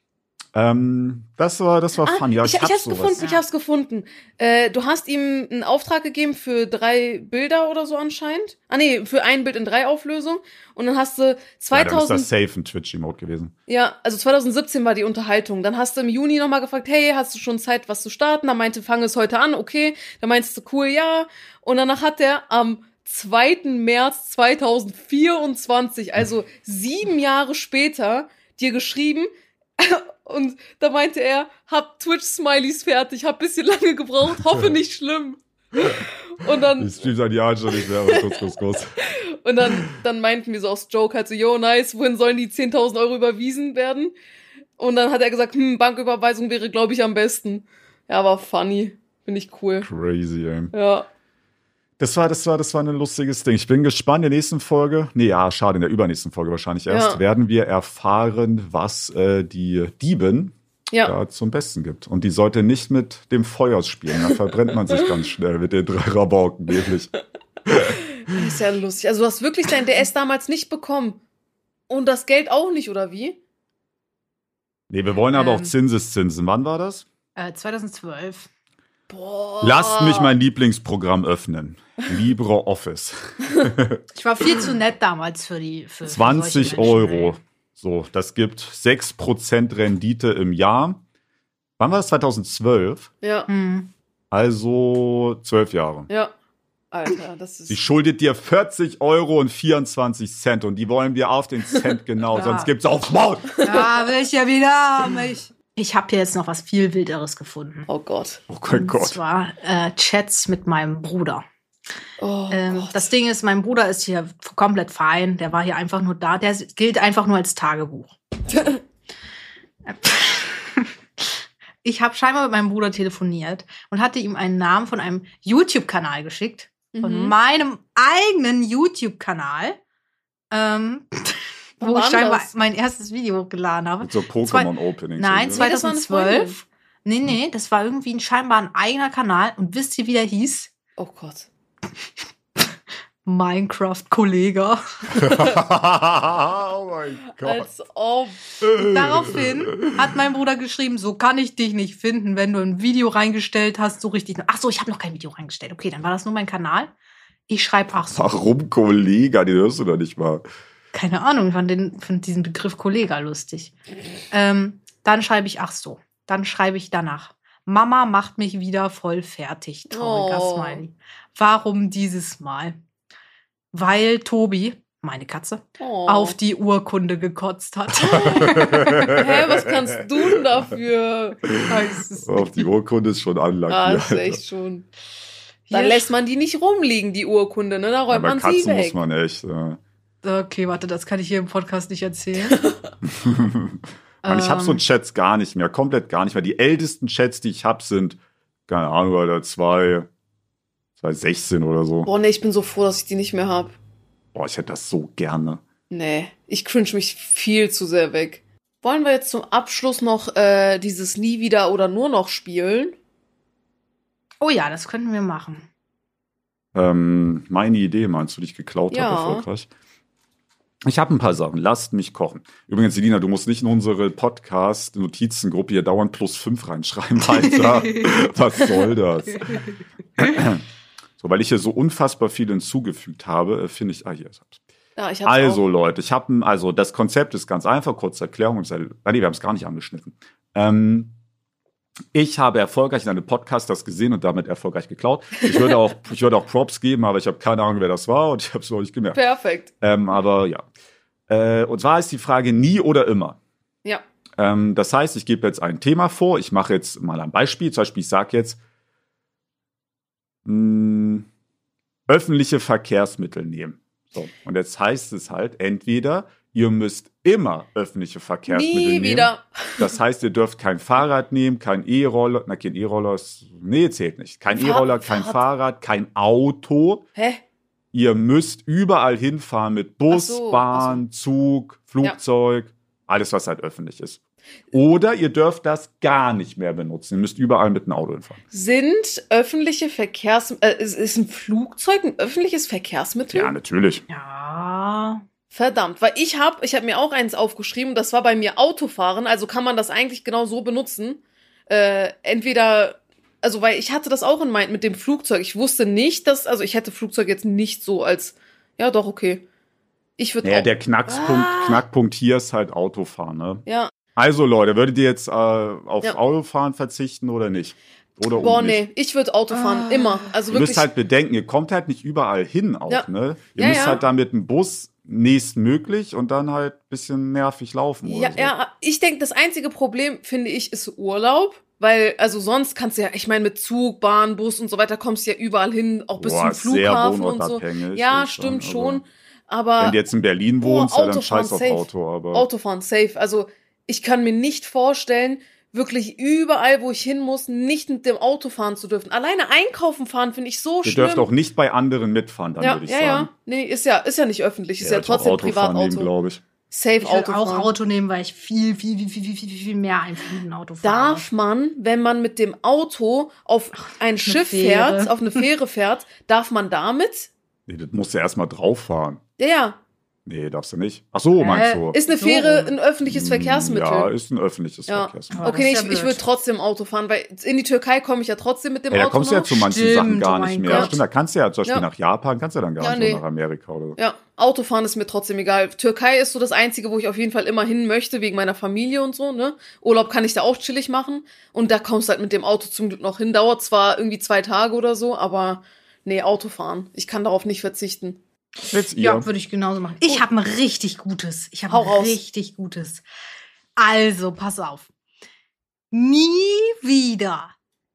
Ähm, das war, das war Ah, funny. Ja, ich, ich, ich hab hab's sowas. gefunden, ich hab's gefunden. Äh, du hast ihm einen Auftrag gegeben für drei Bilder oder so anscheinend. Ah nee, für ein Bild in drei Auflösung. Und dann hast du Ja, dann ist zweitausend... das safe ein Twitch-Emote gewesen. Ja, also zwanzig siebzehn war die Unterhaltung. Dann hast du im Juni nochmal gefragt, hey, hast du schon Zeit, was zu starten? Dann meinte, fang es heute an, okay. Dann meinst du, cool, ja. Und danach hat er am zweiten März zweitausendvierundzwanzig, also sieben Jahre später, dir geschrieben. Und da meinte er, hab Twitch-Smileys fertig, hab bisschen lange gebraucht, hoffe nicht schlimm. Und dann, Ich stream seit Jahren schon nicht mehr, aber kurz, kurz, kurz. und dann, dann meinten wir so aus Joke halt so, yo, nice, wohin sollen die zehntausend Euro überwiesen werden? Und dann hat er gesagt, hm, Banküberweisung wäre, glaube ich, am besten. Ja, war funny. Finde ich cool. Crazy, ey. Ja. Das war, das war, das war ein lustiges Ding. Ich bin gespannt, in der nächsten Folge, nee, ja, schade, in der übernächsten Folge wahrscheinlich erst, Ja. werden wir erfahren, was äh, die Diebin Ja. da zum Besten gibt. Und die sollte nicht mit dem Feuer spielen, da verbrennt man sich ganz schnell mit den drei Rabauken, nämlich. Das ist ja lustig. Also du hast wirklich dein D S damals nicht bekommen. Und das Geld auch nicht, oder wie? Nee, wir wollen aber Ähm. auch Zinseszinsen. Wann war das? Äh, zweitausendzwölf. Boah. Lasst mich mein Lieblingsprogramm öffnen. LibreOffice. Ich war viel zu nett damals für die. Für, für zwanzig solche Menschen, Euro. So, das gibt sechs Prozent Rendite im Jahr. Wann war das? zweitausendzwölf? Ja, ey. Hm. Also zwölf Jahre. ja. Alter, das ist... Sie schuldet dir vierzig Euro und vierundzwanzig Cent und die wollen wir auf den Cent genau, Ja. sonst gibt's aufs Maul. Ja, will ich ja wieder haben. Ich, ich habe hier jetzt noch was viel Wilderes gefunden. Oh Gott. Oh mein Und Gott. zwar äh, Chats mit meinem Bruder. Oh Ähm, Gott. das Ding ist, mein Bruder ist hier komplett fein. Der war hier einfach nur da. Der gilt einfach nur als Tagebuch. Ich habe scheinbar mit meinem Bruder telefoniert und hatte ihm einen Namen von einem YouTube-Kanal geschickt. Von Mhm. meinem eigenen YouTube-Kanal. Ähm, Wann wo war ich denn scheinbar das? mein erstes Video hochgeladen habe. Mit so Pokémon-Openings. Nein, Nee, das war eine zweitausendzwölf. Nee, nee, das war irgendwie ein, scheinbar ein eigener Kanal. Und wisst ihr, wie der hieß? Oh Gott. Minecraft-Kollege. Oh mein Gott. Als ob. Daraufhin hat mein Bruder geschrieben, so kann ich dich nicht finden, wenn du ein Video reingestellt hast, so richtig. Ach so, ich habe noch kein Video reingestellt. Okay, dann war das nur mein Kanal. Ich schreibe, ach so. Warum Kollege? Den hörst du doch nicht mal. Keine Ahnung, ich fand, den, fand diesen Begriff Kollege lustig. Ähm, dann schreibe ich, ach so. Dann schreibe ich danach. Mama macht mich wieder voll fertig. Trauriger Oh. Smiley. Warum dieses Mal? Weil Tobi, meine Katze, Oh. auf die Urkunde gekotzt hat. Hä, was kannst du denn dafür? Weiß es Auf die Urkunde ist schon Anlage. Ah, das ist echt schon. Dann Hier- lässt man die nicht rumliegen, die Urkunde, ne? Da räumt Bei man sie Katzen weg. muss man echt. Äh, Okay, warte, das kann ich hier im Podcast nicht erzählen. Mann, ich habe so Ähm. Chats gar nicht mehr, komplett gar nicht mehr. Die ältesten Chats, die ich habe, sind, keine Ahnung, Alter, zwei, zwei sechzehn oder so. Boah, nee, ich bin so froh, dass ich die nicht mehr hab. Boah, ich hätte das so gerne. Nee, ich cringe mich viel zu sehr weg. Wollen wir jetzt zum Abschluss noch äh, dieses Nie wieder oder nur noch spielen? Oh ja, das könnten wir machen. Ähm, meine Idee, meinst du, die ich geklaut Ja. habe, erfolgreich? Ich habe ein paar Sachen. Lasst mich kochen. Übrigens, Selina, du musst nicht in unsere Podcast-Notizengruppe hier dauernd plus fünf reinschreiben, Alter. Was soll das? So, weil ich hier so unfassbar viel hinzugefügt habe, äh, finde ich, ah, hier ist es. Ja, ich hab's Also, auch. Leute, ich habe, also, das Konzept ist ganz einfach, kurze Erklärung. Und, ah, nee, wir haben es gar nicht angeschnitten. Ähm, ich habe erfolgreich in einem Podcast das gesehen und damit erfolgreich geklaut. Ich würde auch, ich würde auch Props geben, aber ich habe keine Ahnung, wer das war und ich habe es noch nicht gemerkt. Perfekt. Ähm, aber ja. Äh, und zwar ist die Frage nie oder immer. Ja. Ähm, das heißt, ich gebe jetzt ein Thema vor. Ich mache jetzt mal ein Beispiel. Zum Beispiel, ich sage jetzt mh, öffentliche Verkehrsmittel nehmen. So. Und jetzt heißt es halt, entweder ihr müsst immer öffentliche Verkehrsmittel Nie nehmen. wieder. Das heißt, ihr dürft kein Fahrrad nehmen, kein E-Roller, na, kein E-Roller ist, nee, zählt nicht. Kein Fahr- E-Roller, kein Fahrrad. Fahrrad, kein Auto. Hä? Ihr müsst überall hinfahren mit Bus, Ach so, Bahn, Zug, Flugzeug, alles, was halt öffentlich ist. Oder ihr dürft das gar nicht mehr benutzen. Ihr müsst überall mit einem Auto hinfahren. Sind öffentliche Verkehrs... Äh, ist, ist ein Flugzeug ein öffentliches Verkehrsmittel? Ja, natürlich. Ja. Verdammt, weil ich habe ich hab mir auch eins aufgeschrieben, das war bei mir Autofahren, also kann man das eigentlich genau so benutzen. Äh, entweder, also weil ich hatte das auch in mein, mit dem Flugzeug. Ich wusste nicht, dass, also ich hätte Flugzeug jetzt nicht so als, ja doch, okay. Ich würde Naja, auch, der Knackspunkt, Ah. Knackpunkt hier ist halt Autofahren, ne? ja, Also Leute, würdet ihr jetzt äh, auf Ja. Autofahren verzichten oder nicht? Oder boah, auch nicht? nee, ich würde Auto fahren, Ah. immer. Also Ihr wirklich, müsst halt bedenken, ihr kommt halt nicht überall hin auch, Ja. ne? Ihr Ja, müsst ja. halt da mit dem Bus nächstmöglich und dann halt ein bisschen nervig laufen oder ja, so. ja, ich denke, das einzige Problem, finde ich, ist Urlaub. Weil, also sonst kannst du ja, ich meine, mit Zug, Bahn, Bus und so weiter kommst du ja überall hin, auch bis Boah, zum sehr Flughafen und so. wohnortabhängig, Ja, würde ich stimmt sagen, schon. aber Aber Wenn du jetzt in Berlin Boah, wohnst, ja, dann Autofahren scheiß auf safe. Auto, aber Autofahren safe. Also ich kann mir nicht vorstellen, wirklich überall, wo ich hin muss, nicht mit dem Auto fahren zu dürfen. Alleine einkaufen fahren finde ich so ihr schlimm. dürft auch nicht bei anderen mitfahren, dann ja, würde ich ja, sagen. ja. Nee, ist ja, ist ja nicht öffentlich, ist ja, ich würd auch trotzdem Autofahren nehmen, Privatauto. glaube ich. Safe Ich würde Auto auch fahren. Auto nehmen, weil ich viel, viel, viel, viel, viel, viel, viel mehr einfach mit dem Auto fahre. Darf man, wenn man mit dem Auto auf ein Schiff Fähre. fährt, auf eine Fähre fährt, darf man damit? Nee, das musst du erstmal drauf fahren. Ja, ja. Nee, darfst du nicht. Ach so, Äh, meinst du? Ist eine So. Fähre ein öffentliches Hm, Verkehrsmittel? Ja, ist ein öffentliches Ja. Verkehrsmittel. Aber Okay, nee, das ich, ist ja ich würde blöd. trotzdem Auto fahren, weil in die Türkei komme ich ja trotzdem mit dem Ja, da Auto kommst du ja noch. zu manchen Stimmt, Sachen gar oh nicht mein mehr. Gott. Stimmt, da kannst du ja zum Beispiel Ja. nach Japan, kannst du ja dann gar Ja, nicht nee. oder nach Amerika oder so. Ja, Autofahren ist mir trotzdem egal. Türkei ist so das Einzige, wo ich auf jeden Fall immer hin möchte, wegen meiner Familie und so, ne? Urlaub kann ich da auch chillig machen. Und da kommst du halt mit dem Auto zum Glück noch hin. Dauert zwar irgendwie zwei Tage oder so, aber nee, Autofahren. Ich kann darauf nicht verzichten. Jetzt ihr. Ja, würde ich genauso machen. Ich habe ein richtig gutes. Ich habe Hau ein raus. richtig gutes. Also, pass auf. Nie wieder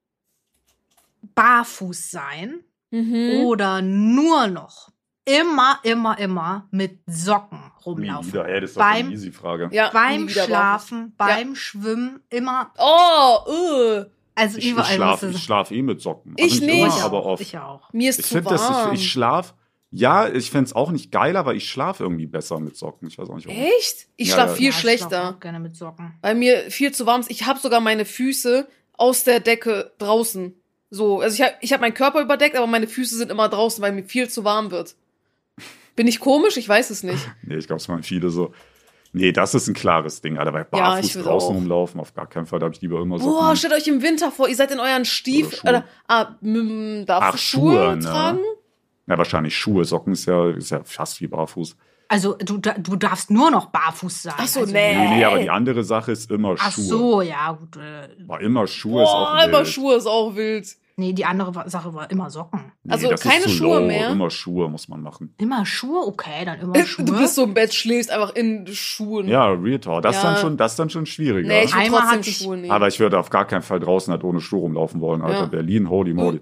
barfuß sein Mhm. oder nur noch immer, immer, immer mit Socken Nie rumlaufen. wieder. Ey, das ist doch Beim- eine easy Frage. Ja, Beim nie wieder Schlafen, beim Schwimmen, immer, Oh, uh, also Ich, ich überall. schlafe musst ich du- schlaf eh mit Socken. Ich also nicht. Immer, ich aber auch, oft. ich auch. mir ist Ich zu finde, dass warm. ich, ich schlaf. Ja, ich fände es auch nicht geil, aber ich schlafe irgendwie besser mit Socken. Ich weiß auch nicht warum. Echt? Ich Ja, schlaf ja. viel Ja, ich schlafe schlechter. auch gerne mit Socken. Weil mir viel zu warm ist. Ich habe sogar meine Füße aus der Decke draußen. So, also ich habe ich hab meinen Körper überdeckt, aber meine Füße sind immer draußen, weil mir viel zu warm wird. Bin ich komisch? Ich weiß es nicht. Nee, ich glaube, es waren viele so. Nee, das ist ein klares Ding, Alter. Weil Ja, barfuß ich will draußen auch. rumlaufen, auf gar keinen Fall. Da habe ich lieber immer Socken. Boah, stellt euch im Winter vor, ihr seid in euren Stiefel. Schuhe. Oder, ah, m, darfst Ach, du Schuhe, Schuhe, ne? tragen? Ja, wahrscheinlich Schuhe. Socken ist ja, ist ja fast wie barfuß. Also, du, da- du darfst nur noch barfuß sein. Ach so, also, nee. Nee, nee, aber die andere Sache ist immer Ach Schuhe. so, ja, gut. Äh, War immer Schuhe ist auch Boah, aber wild. Schuhe ist auch wild. nee, die andere wa- Sache war immer Socken. Nee, Also das keine ist zu Schuhe low. mehr? Immer Schuhe muss man machen. Immer Schuhe? Okay, dann immer Schuhe. Du bist so im Bett, schläfst einfach in Schuhen. Ja, Real Talk. Das, Ja. Dann schon, das ist dann schon schwieriger. Nee, ich will Einmal trotzdem hatte ich- Schuhe nehmen. aber ich würde auf gar keinen Fall draußen halt ohne Schuhe rumlaufen wollen, Alter. Ja. Berlin, holy moly.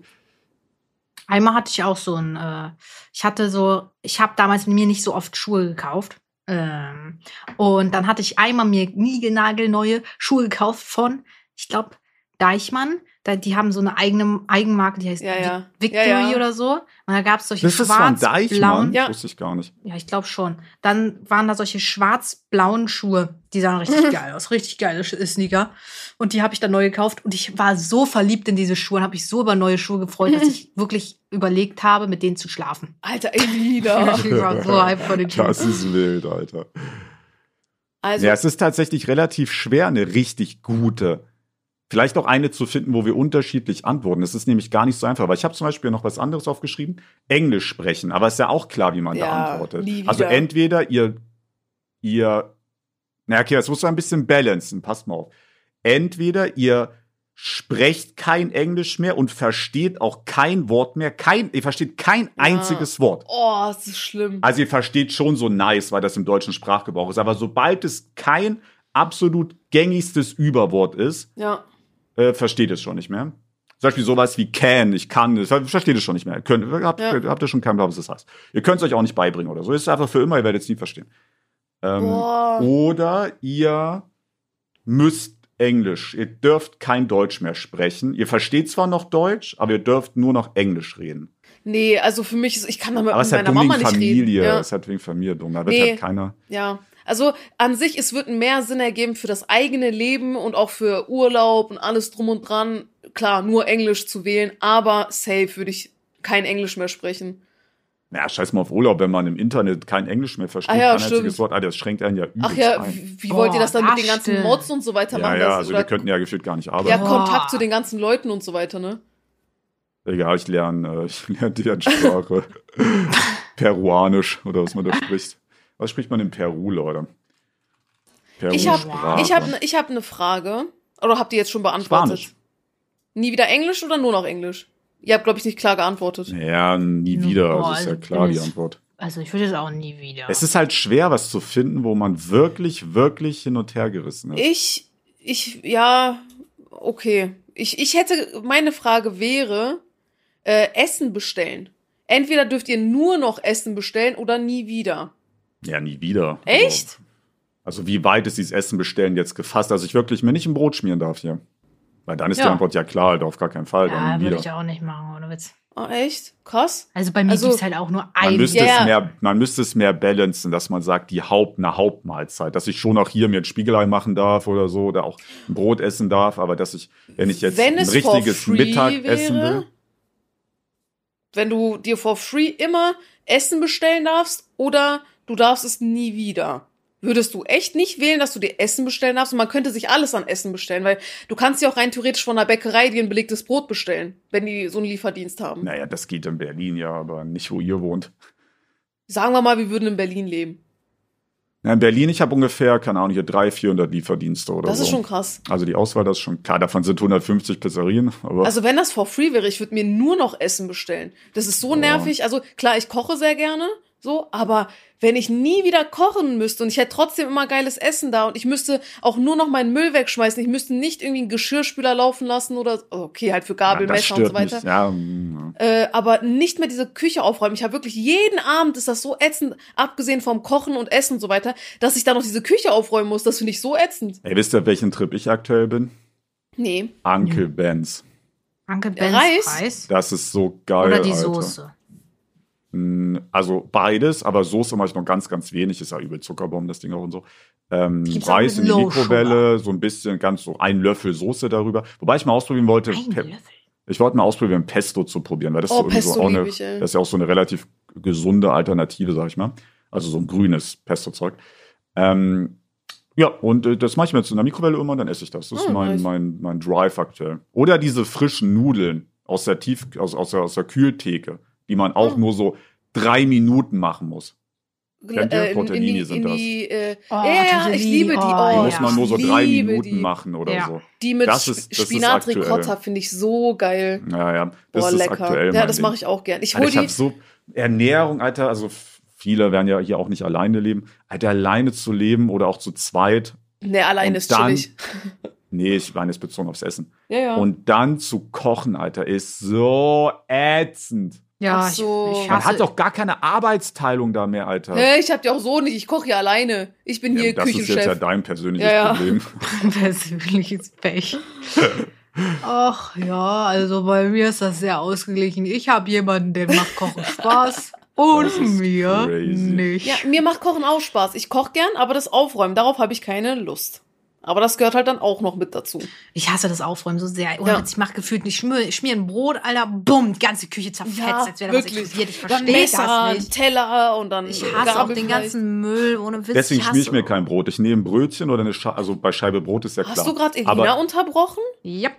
Einmal hatte ich auch so ein, äh, ich hatte so, ich habe damals mir nicht so oft Schuhe gekauft. Ähm, und dann hatte ich einmal mir niegelnagelneue Schuhe gekauft von, ich glaube, Deichmann. Da, die haben so eine eigene Eigenmarke, die heißt Ja, ja. Vi- Victory Ja, ja. oder so. Und da gab es solche Das ist von Deichmann? schwarz-blauen. Ja. Wusste ich gar nicht. Ja, ich glaube schon. Dann waren da solche schwarz-blauen Schuhe. Die sahen richtig geil aus. Richtig geile Sch- Sneaker. Und die habe ich dann neu gekauft. Und ich war so verliebt in diese Schuhe und habe mich so über neue Schuhe gefreut, dass ich wirklich überlegt habe, mit denen zu schlafen. Alter, Elina. Ich war so hyped von den Schuhen. Das ist wild, Alter. Also, Ja, es ist tatsächlich relativ schwer, eine richtig gute, vielleicht auch eine zu finden, wo wir unterschiedlich antworten. Es ist nämlich gar nicht so einfach, weil ich habe zum Beispiel noch was anderes aufgeschrieben, Englisch sprechen, aber es ist ja auch klar, wie man da Ja, antwortet. nie wieder. Also entweder ihr, ihr, na okay, das muss man ein bisschen balancen, passt mal auf. Entweder ihr sprecht kein Englisch mehr und versteht auch kein Wort mehr, kein, ihr versteht kein einziges Wort. oh, das ist schlimm. Also ihr versteht schon so nice, weil das im deutschen Sprachgebrauch ist. Aber sobald es kein absolut gängigstes Überwort ist, Ja. äh, versteht es schon nicht mehr. Zum Beispiel sowas wie can, ich kann, das versteht es schon nicht mehr. Ihr Könnt, habt, Ja. habt ihr schon keinen Plan, was das heißt. Ihr könnt es euch auch nicht beibringen oder so. Es ist einfach für immer, ihr werdet es nie verstehen. Ähm, Boah. oder ihr müsst Englisch. Ihr dürft kein Deutsch mehr sprechen. Ihr versteht zwar noch Deutsch, aber ihr dürft nur noch Englisch reden. Nee, also für mich ist, ich kann damit Aber mit es ist halt meiner dumm Mama wegen nicht Familie. reden. Ja. Es ist halt wegen Familie dumm. Da wird Nee. halt keiner. Ja, also an sich, es wird mehr Sinn ergeben für das eigene Leben und auch für Urlaub und alles drum und dran. Klar, nur Englisch zu wählen, aber safe würde ich kein Englisch mehr sprechen. Ja, scheiß mal auf Urlaub, wenn man im Internet kein Englisch mehr versteht, Ah ja, kein stimmt. einziges Wort. Ah, das schränkt einen ja übelst Ach ja, ein. wie, wie wollt ihr das dann Boah, mit den das ganzen stimmt. Mods und so weiter Ja, machen? ja, Das, also oder, wir könnten ja gefühlt gar nicht ja, arbeiten. Boah. Kontakt zu den ganzen Leuten und so weiter, ne? Egal, ich lerne, äh, ich lerne deren Sprache. Peruanisch, oder was man da spricht. Was spricht man in Peru, Leute? Peru Ich habe Sprache. ich hab, ne- ich hab eine Frage. Oder habt ihr jetzt schon beantwortet? Spanisch. Nie wieder Englisch oder nur noch Englisch? Ihr habt, glaube ich, nicht klar geantwortet. Ja, nie wieder, Boah, das ist ja also klar bin die ich- Antwort. Also ich würde es auch nie wieder. Es ist halt schwer, was zu finden, wo man wirklich, wirklich hin und her gerissen ist. Ich, ich, ja, okay. Ich, ich hätte, meine Frage wäre, äh, Essen bestellen. Entweder dürft ihr nur noch Essen bestellen oder nie wieder. Ja, nie wieder. Echt? Also, also wie weit ist dieses Essen bestellen jetzt gefasst, dass ich wirklich mir nicht ein Brot schmieren darf hier? Weil dann ist die Ja. Antwort ja klar, halt auf gar keinen Fall. ja, dann nie würde wieder. ich auch nicht machen, ohne Witz. Ah, echt? Krass. Also bei mir Also, gibt's halt auch nur Man ein. müsste, Ja, ja. es mehr, man müsste es mehr balancen, dass man sagt, die Haupt, eine Hauptmahlzeit. Dass ich schon auch hier mir ein Spiegelei machen darf oder so, oder auch ein Brot essen darf, aber dass ich, wenn ich jetzt Wenn ein es for richtiges free Mittagessen wäre, will. Wenn du dir for free immer Essen bestellen darfst oder du darfst es nie wieder. Würdest du echt nicht wählen, dass du dir Essen bestellen darfst? Und man könnte sich alles an Essen bestellen, weil du kannst ja auch rein theoretisch von einer Bäckerei dir ein belegtes Brot bestellen, wenn die so einen Lieferdienst haben. Naja, das geht in Berlin ja, aber nicht, wo ihr wohnt. Sagen wir mal, wir würden in Berlin leben. Na, in Berlin, ich habe ungefähr, keine Ahnung, hier dreihundert, vierhundert Lieferdienste oder Das so. ist schon krass. Also die Auswahl, das ist schon klar. Davon sind hundertfünfzig Pizzerien. Aber Also wenn das for free wäre, ich würde mir nur noch Essen bestellen. Das ist so nervig. Also klar, ich koche sehr gerne, so, aber wenn ich nie wieder kochen müsste und ich hätte trotzdem immer geiles Essen da und ich müsste auch nur noch meinen Müll wegschmeißen, ich müsste nicht irgendwie einen Geschirrspüler laufen lassen oder, okay, halt für Gabel, ja, das Messer und so stört weiter. mich. Ja, mm, Äh, aber nicht mehr diese Küche aufräumen. Ich habe wirklich jeden Abend ist das so ätzend, abgesehen vom Kochen und Essen und so weiter, dass ich da noch diese Küche aufräumen muss. Das finde ich so ätzend. ey, wisst ihr, welchen Trip ich aktuell bin? Nee. Uncle Ben's. Uncle Ben's Reis? Reis. Das ist so geil, Oder die Alter. Soße. Mm, Also beides, aber Soße mache ich noch ganz, ganz wenig. Ist ja übel Zuckerbomben, das Ding auch und so. Ähm, Gibt's auch Reis mit in die Low Mikrowelle, so ein bisschen, ganz so ein Löffel Soße darüber. Wobei ich mal ausprobieren wollte, Ein Pe- Löffel. ich wollte mal ausprobieren, Pesto zu probieren, weil das Oh, ist so irgendwie Pesto so auch eine, lieb ich, ey. das ist ja auch so eine relativ gesunde Alternative, sag ich mal. Also so ein grünes Pesto-Zeug. Ähm, ja, und äh, das mache ich mir jetzt in der Mikrowelle immer und dann esse ich das. Das ist Oh, mein, nice. mein, mein Drive aktuell. Oder diese frischen Nudeln aus der Tief, aus, aus, der, aus der Kühltheke, die man auch Oh. nur so drei Minuten machen muss. Kennt ihr? Äh, in- in Tortellini die- sind in das. die, äh, Oh, ja, ja, ich Tortellini, liebe die. oh, Oh, Die ja. muss man nur so ich drei liebe Minuten die. machen oder Ja. so. Die mit Das ist- das ist Spinat aktuell. Ricotta finde ich so geil. Ja, ja. Das Boah, ist lecker. aktuell Ja, mein das Ding. mache ich auch gern. Ich Alter, hol ich habe die. so Ernährung, Alter, also f- viele werden ja hier auch nicht alleine leben. Alter, alleine zu leben oder auch zu zweit. Ne, alleine und ist dann- chillig. Nee, ich meine jetzt bezogen aufs Essen. Ja, ja. Und dann zu kochen, Alter, ist so ätzend. Ja, Ach so. ich, ich Man hasse, hat doch gar keine Arbeitsteilung da mehr, Alter. Hä, ich hab die auch so nicht. Ich koche ja alleine. Ich bin hier Ja, das ist jetzt ja Küchenchef. dein persönliches Ja, ja. Problem. persönliches Pech. Ach ja, also bei mir ist das sehr ausgeglichen. Ich habe jemanden, der macht Kochen Spaß und Das ist mir crazy. nicht. Ja, mir macht Kochen auch Spaß. Ich koche gern, aber das Aufräumen, darauf habe ich keine Lust. Aber das gehört halt dann auch noch mit dazu. Ich hasse das Aufräumen so sehr. Und Ja. ich mache gefühlt nicht schmier, ich schmier ein Brot, Alter, bumm, die ganze Küche zerfetzt, als wäre da was explodiert. Ich Dann verstehe Messer, das ein nicht. Teller und dann Ich hasse auch Gabel den vielleicht. ganzen Müll ohne Witz. Deswegen ich schmier ich hasse- mir kein Brot. Ich nehme ein Brötchen oder eine Scheibe, also bei Scheibe Brot ist ja klar. Hast du gerade Elina Aber unterbrochen? Yep.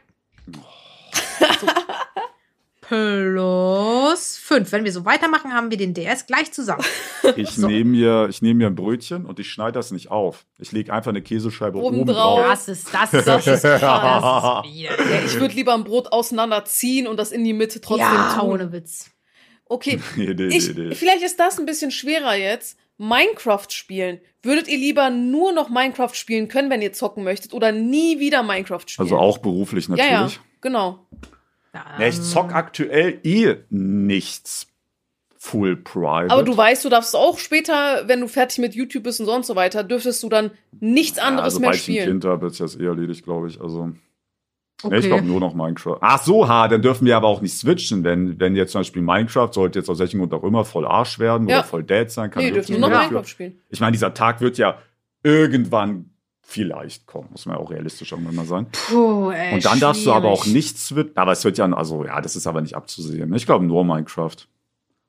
Plus fünf. Wenn wir so weitermachen, haben wir den D S gleich zusammen. ich So. nehme mir, ich nehme mir ein Brötchen und ich schneide das nicht auf. Ich lege einfach eine Käsescheibe Oben oben, drauf. drauf. Das ist, das ist, das ist, das ist Ja, widerlich. ich würde lieber ein Brot auseinanderziehen und das in die Mitte trotzdem Ja, tun. ohne Witz. Okay, Nee, nee, ich, nee, nee. vielleicht ist das ein bisschen schwerer jetzt. Minecraft spielen. Würdet ihr lieber nur noch Minecraft spielen können, wenn ihr zocken möchtet, oder nie wieder Minecraft spielen? Also auch beruflich ja, natürlich. ja, genau. Ja, ich zock aktuell eh nichts full private. Aber du weißt, du darfst auch später, wenn du fertig mit YouTube bist und sonst so weiter, dürftest du dann nichts ja, anderes also, mehr weil ich ein spielen. Kind habe, ist das eh erledigt, glaube ich. Also Okay. nee, ich glaube nur noch Minecraft. Ach so, ha, dann dürfen wir aber auch nicht switchen, wenn wenn jetzt zum Beispiel Minecraft sollte jetzt aus welchem Grund auch immer voll Arsch werden Ja. oder voll dead sein, kann Nee, ja ihr dürft wirklich nur noch nicht dafür. Minecraft spielen. Ich meine, dieser Tag wird ja irgendwann vielleicht kommen, muss man ja auch realistisch irgendwann mal sein. Puh, ey, Und dann darfst du aber auch schwierig. nicht switchen. Aber es wird ja, also ja, das ist aber nicht abzusehen. Ich glaube nur Minecraft.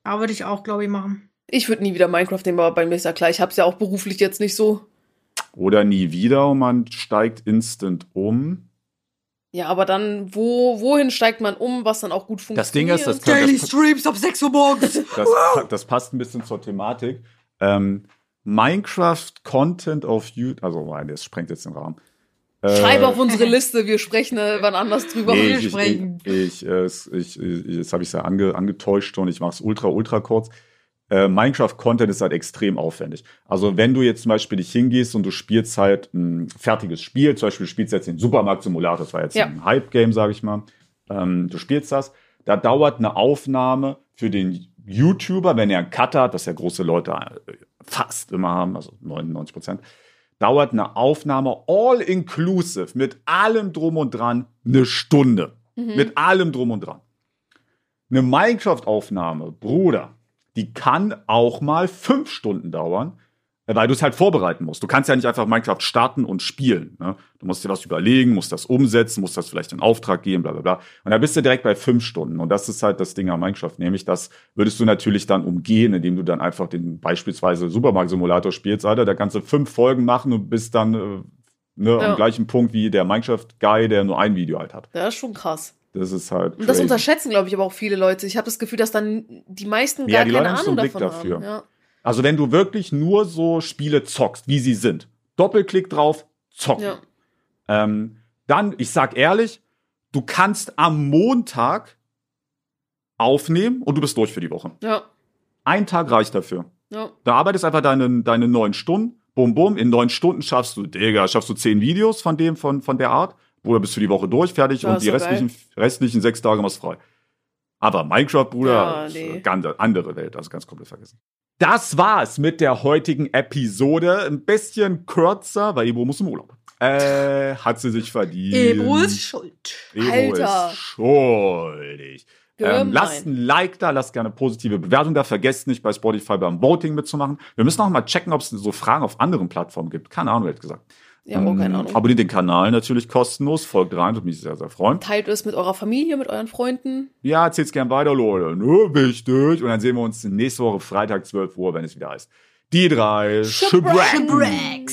Aber würde ich auch, glaube ich, machen. Ich würde nie wieder Minecraft nehmen, aber bei mir ist ja klar, ich habe es ja auch beruflich jetzt nicht so. Oder nie wieder und man steigt instant um. Ja, aber dann, wo, wohin steigt man um, was dann auch gut funktioniert? Das Ding ist, das kann, Daily das, Streams ab sechs Uhr morgens. das, das passt ein bisschen zur Thematik. Ähm, Minecraft-Content auf YouTube, also nein, das sprengt jetzt den Rahmen. Äh, Schreib auf unsere Liste, wir sprechen äh, wann anders drüber. Nee, wir ich, ich, sprechen. ich, ich, äh, ich, ich, jetzt habe ich es ja ange, angetäuscht und ich mache es ultra, ultra kurz. Äh, Minecraft-Content ist halt extrem aufwendig. Also wenn du jetzt zum Beispiel dich hingehst und du spielst halt ein fertiges Spiel, zum Beispiel du spielst jetzt den Supermarkt-Simulator, das war jetzt Ja. ein Hype-Game, sage ich mal. Ähm, du spielst das, da dauert eine Aufnahme für den YouTuber, wenn er einen Cutter hat, das ja große Leute äh, fast immer haben, also neunundneunzig Prozent, dauert eine Aufnahme all-inclusive mit allem drum und dran eine Stunde. Mhm. Mit allem drum und dran. Eine Minecraft-Aufnahme, Bruder, die kann auch mal fünf Stunden dauern, weil du es halt vorbereiten musst. Du kannst ja nicht einfach Minecraft starten und spielen. Ne? Du musst dir was überlegen, musst das umsetzen, musst das vielleicht in Auftrag geben, bla bla bla. Und da bist du direkt bei fünf Stunden. Und das ist halt das Ding an Minecraft. Nämlich, das würdest du natürlich dann umgehen, indem du dann einfach den beispielsweise Supermarkt-Simulator spielst. Alter, da kannst du fünf Folgen machen und bist dann äh, ne, Ja. am gleichen Punkt wie der Minecraft-Guy, der nur ein Video halt hat. Ja, ist schon krass. Das ist halt Und das crazy. unterschätzen, glaube ich, aber auch viele Leute. Ich habe das Gefühl, dass dann die meisten Ja, gar die keine Leute haben so Ahnung einen Blick davon dafür. haben. Ja. Also wenn du wirklich nur so Spiele zockst, wie sie sind, Doppelklick drauf, zocken. Ja. Ähm, dann, ich sag ehrlich, du kannst am Montag aufnehmen und du bist durch für die Woche. Ja. Ein Tag reicht dafür. Ja. Da arbeitest einfach deine, deine neun Stunden, bum bum, in neun Stunden schaffst du, Digga, schaffst du zehn Videos von dem, von, von der Art, Bruder, bist du die Woche durch, fertig Ja, und ist die doch restlichen, restlichen sechs Tage machst frei. Aber Minecraft, Bruder, Ja, ist nee. eine ganz andere Welt, also ganz komplett vergessen. Das war's mit der heutigen Episode. Ein bisschen kürzer, weil Ebro muss im Urlaub. Äh, hat sie sich verdient. Ebro ist schuld. Ebro Alter. ist schuldig. Gemein. Ähm, lasst ein Like da, lasst gerne positive Bewertung da. Vergesst nicht, bei Spotify beim Voting mitzumachen. Wir müssen auch mal checken, ob es so Fragen auf anderen Plattformen gibt. Keine Ahnung, ehrlich gesagt. Ja, auch keine Ähm, Ahnung. Abonniert den Kanal natürlich kostenlos. Folgt rein, würde mich sehr, sehr freuen. Teilt es mit eurer Familie, mit euren Freunden. Ja, erzählt's gern weiter, Leute. Nur wichtig. Und dann sehen wir uns nächste Woche Freitag, zwölf Uhr, wenn es wieder heißt. Die drei Shipwreck. Shipwreck.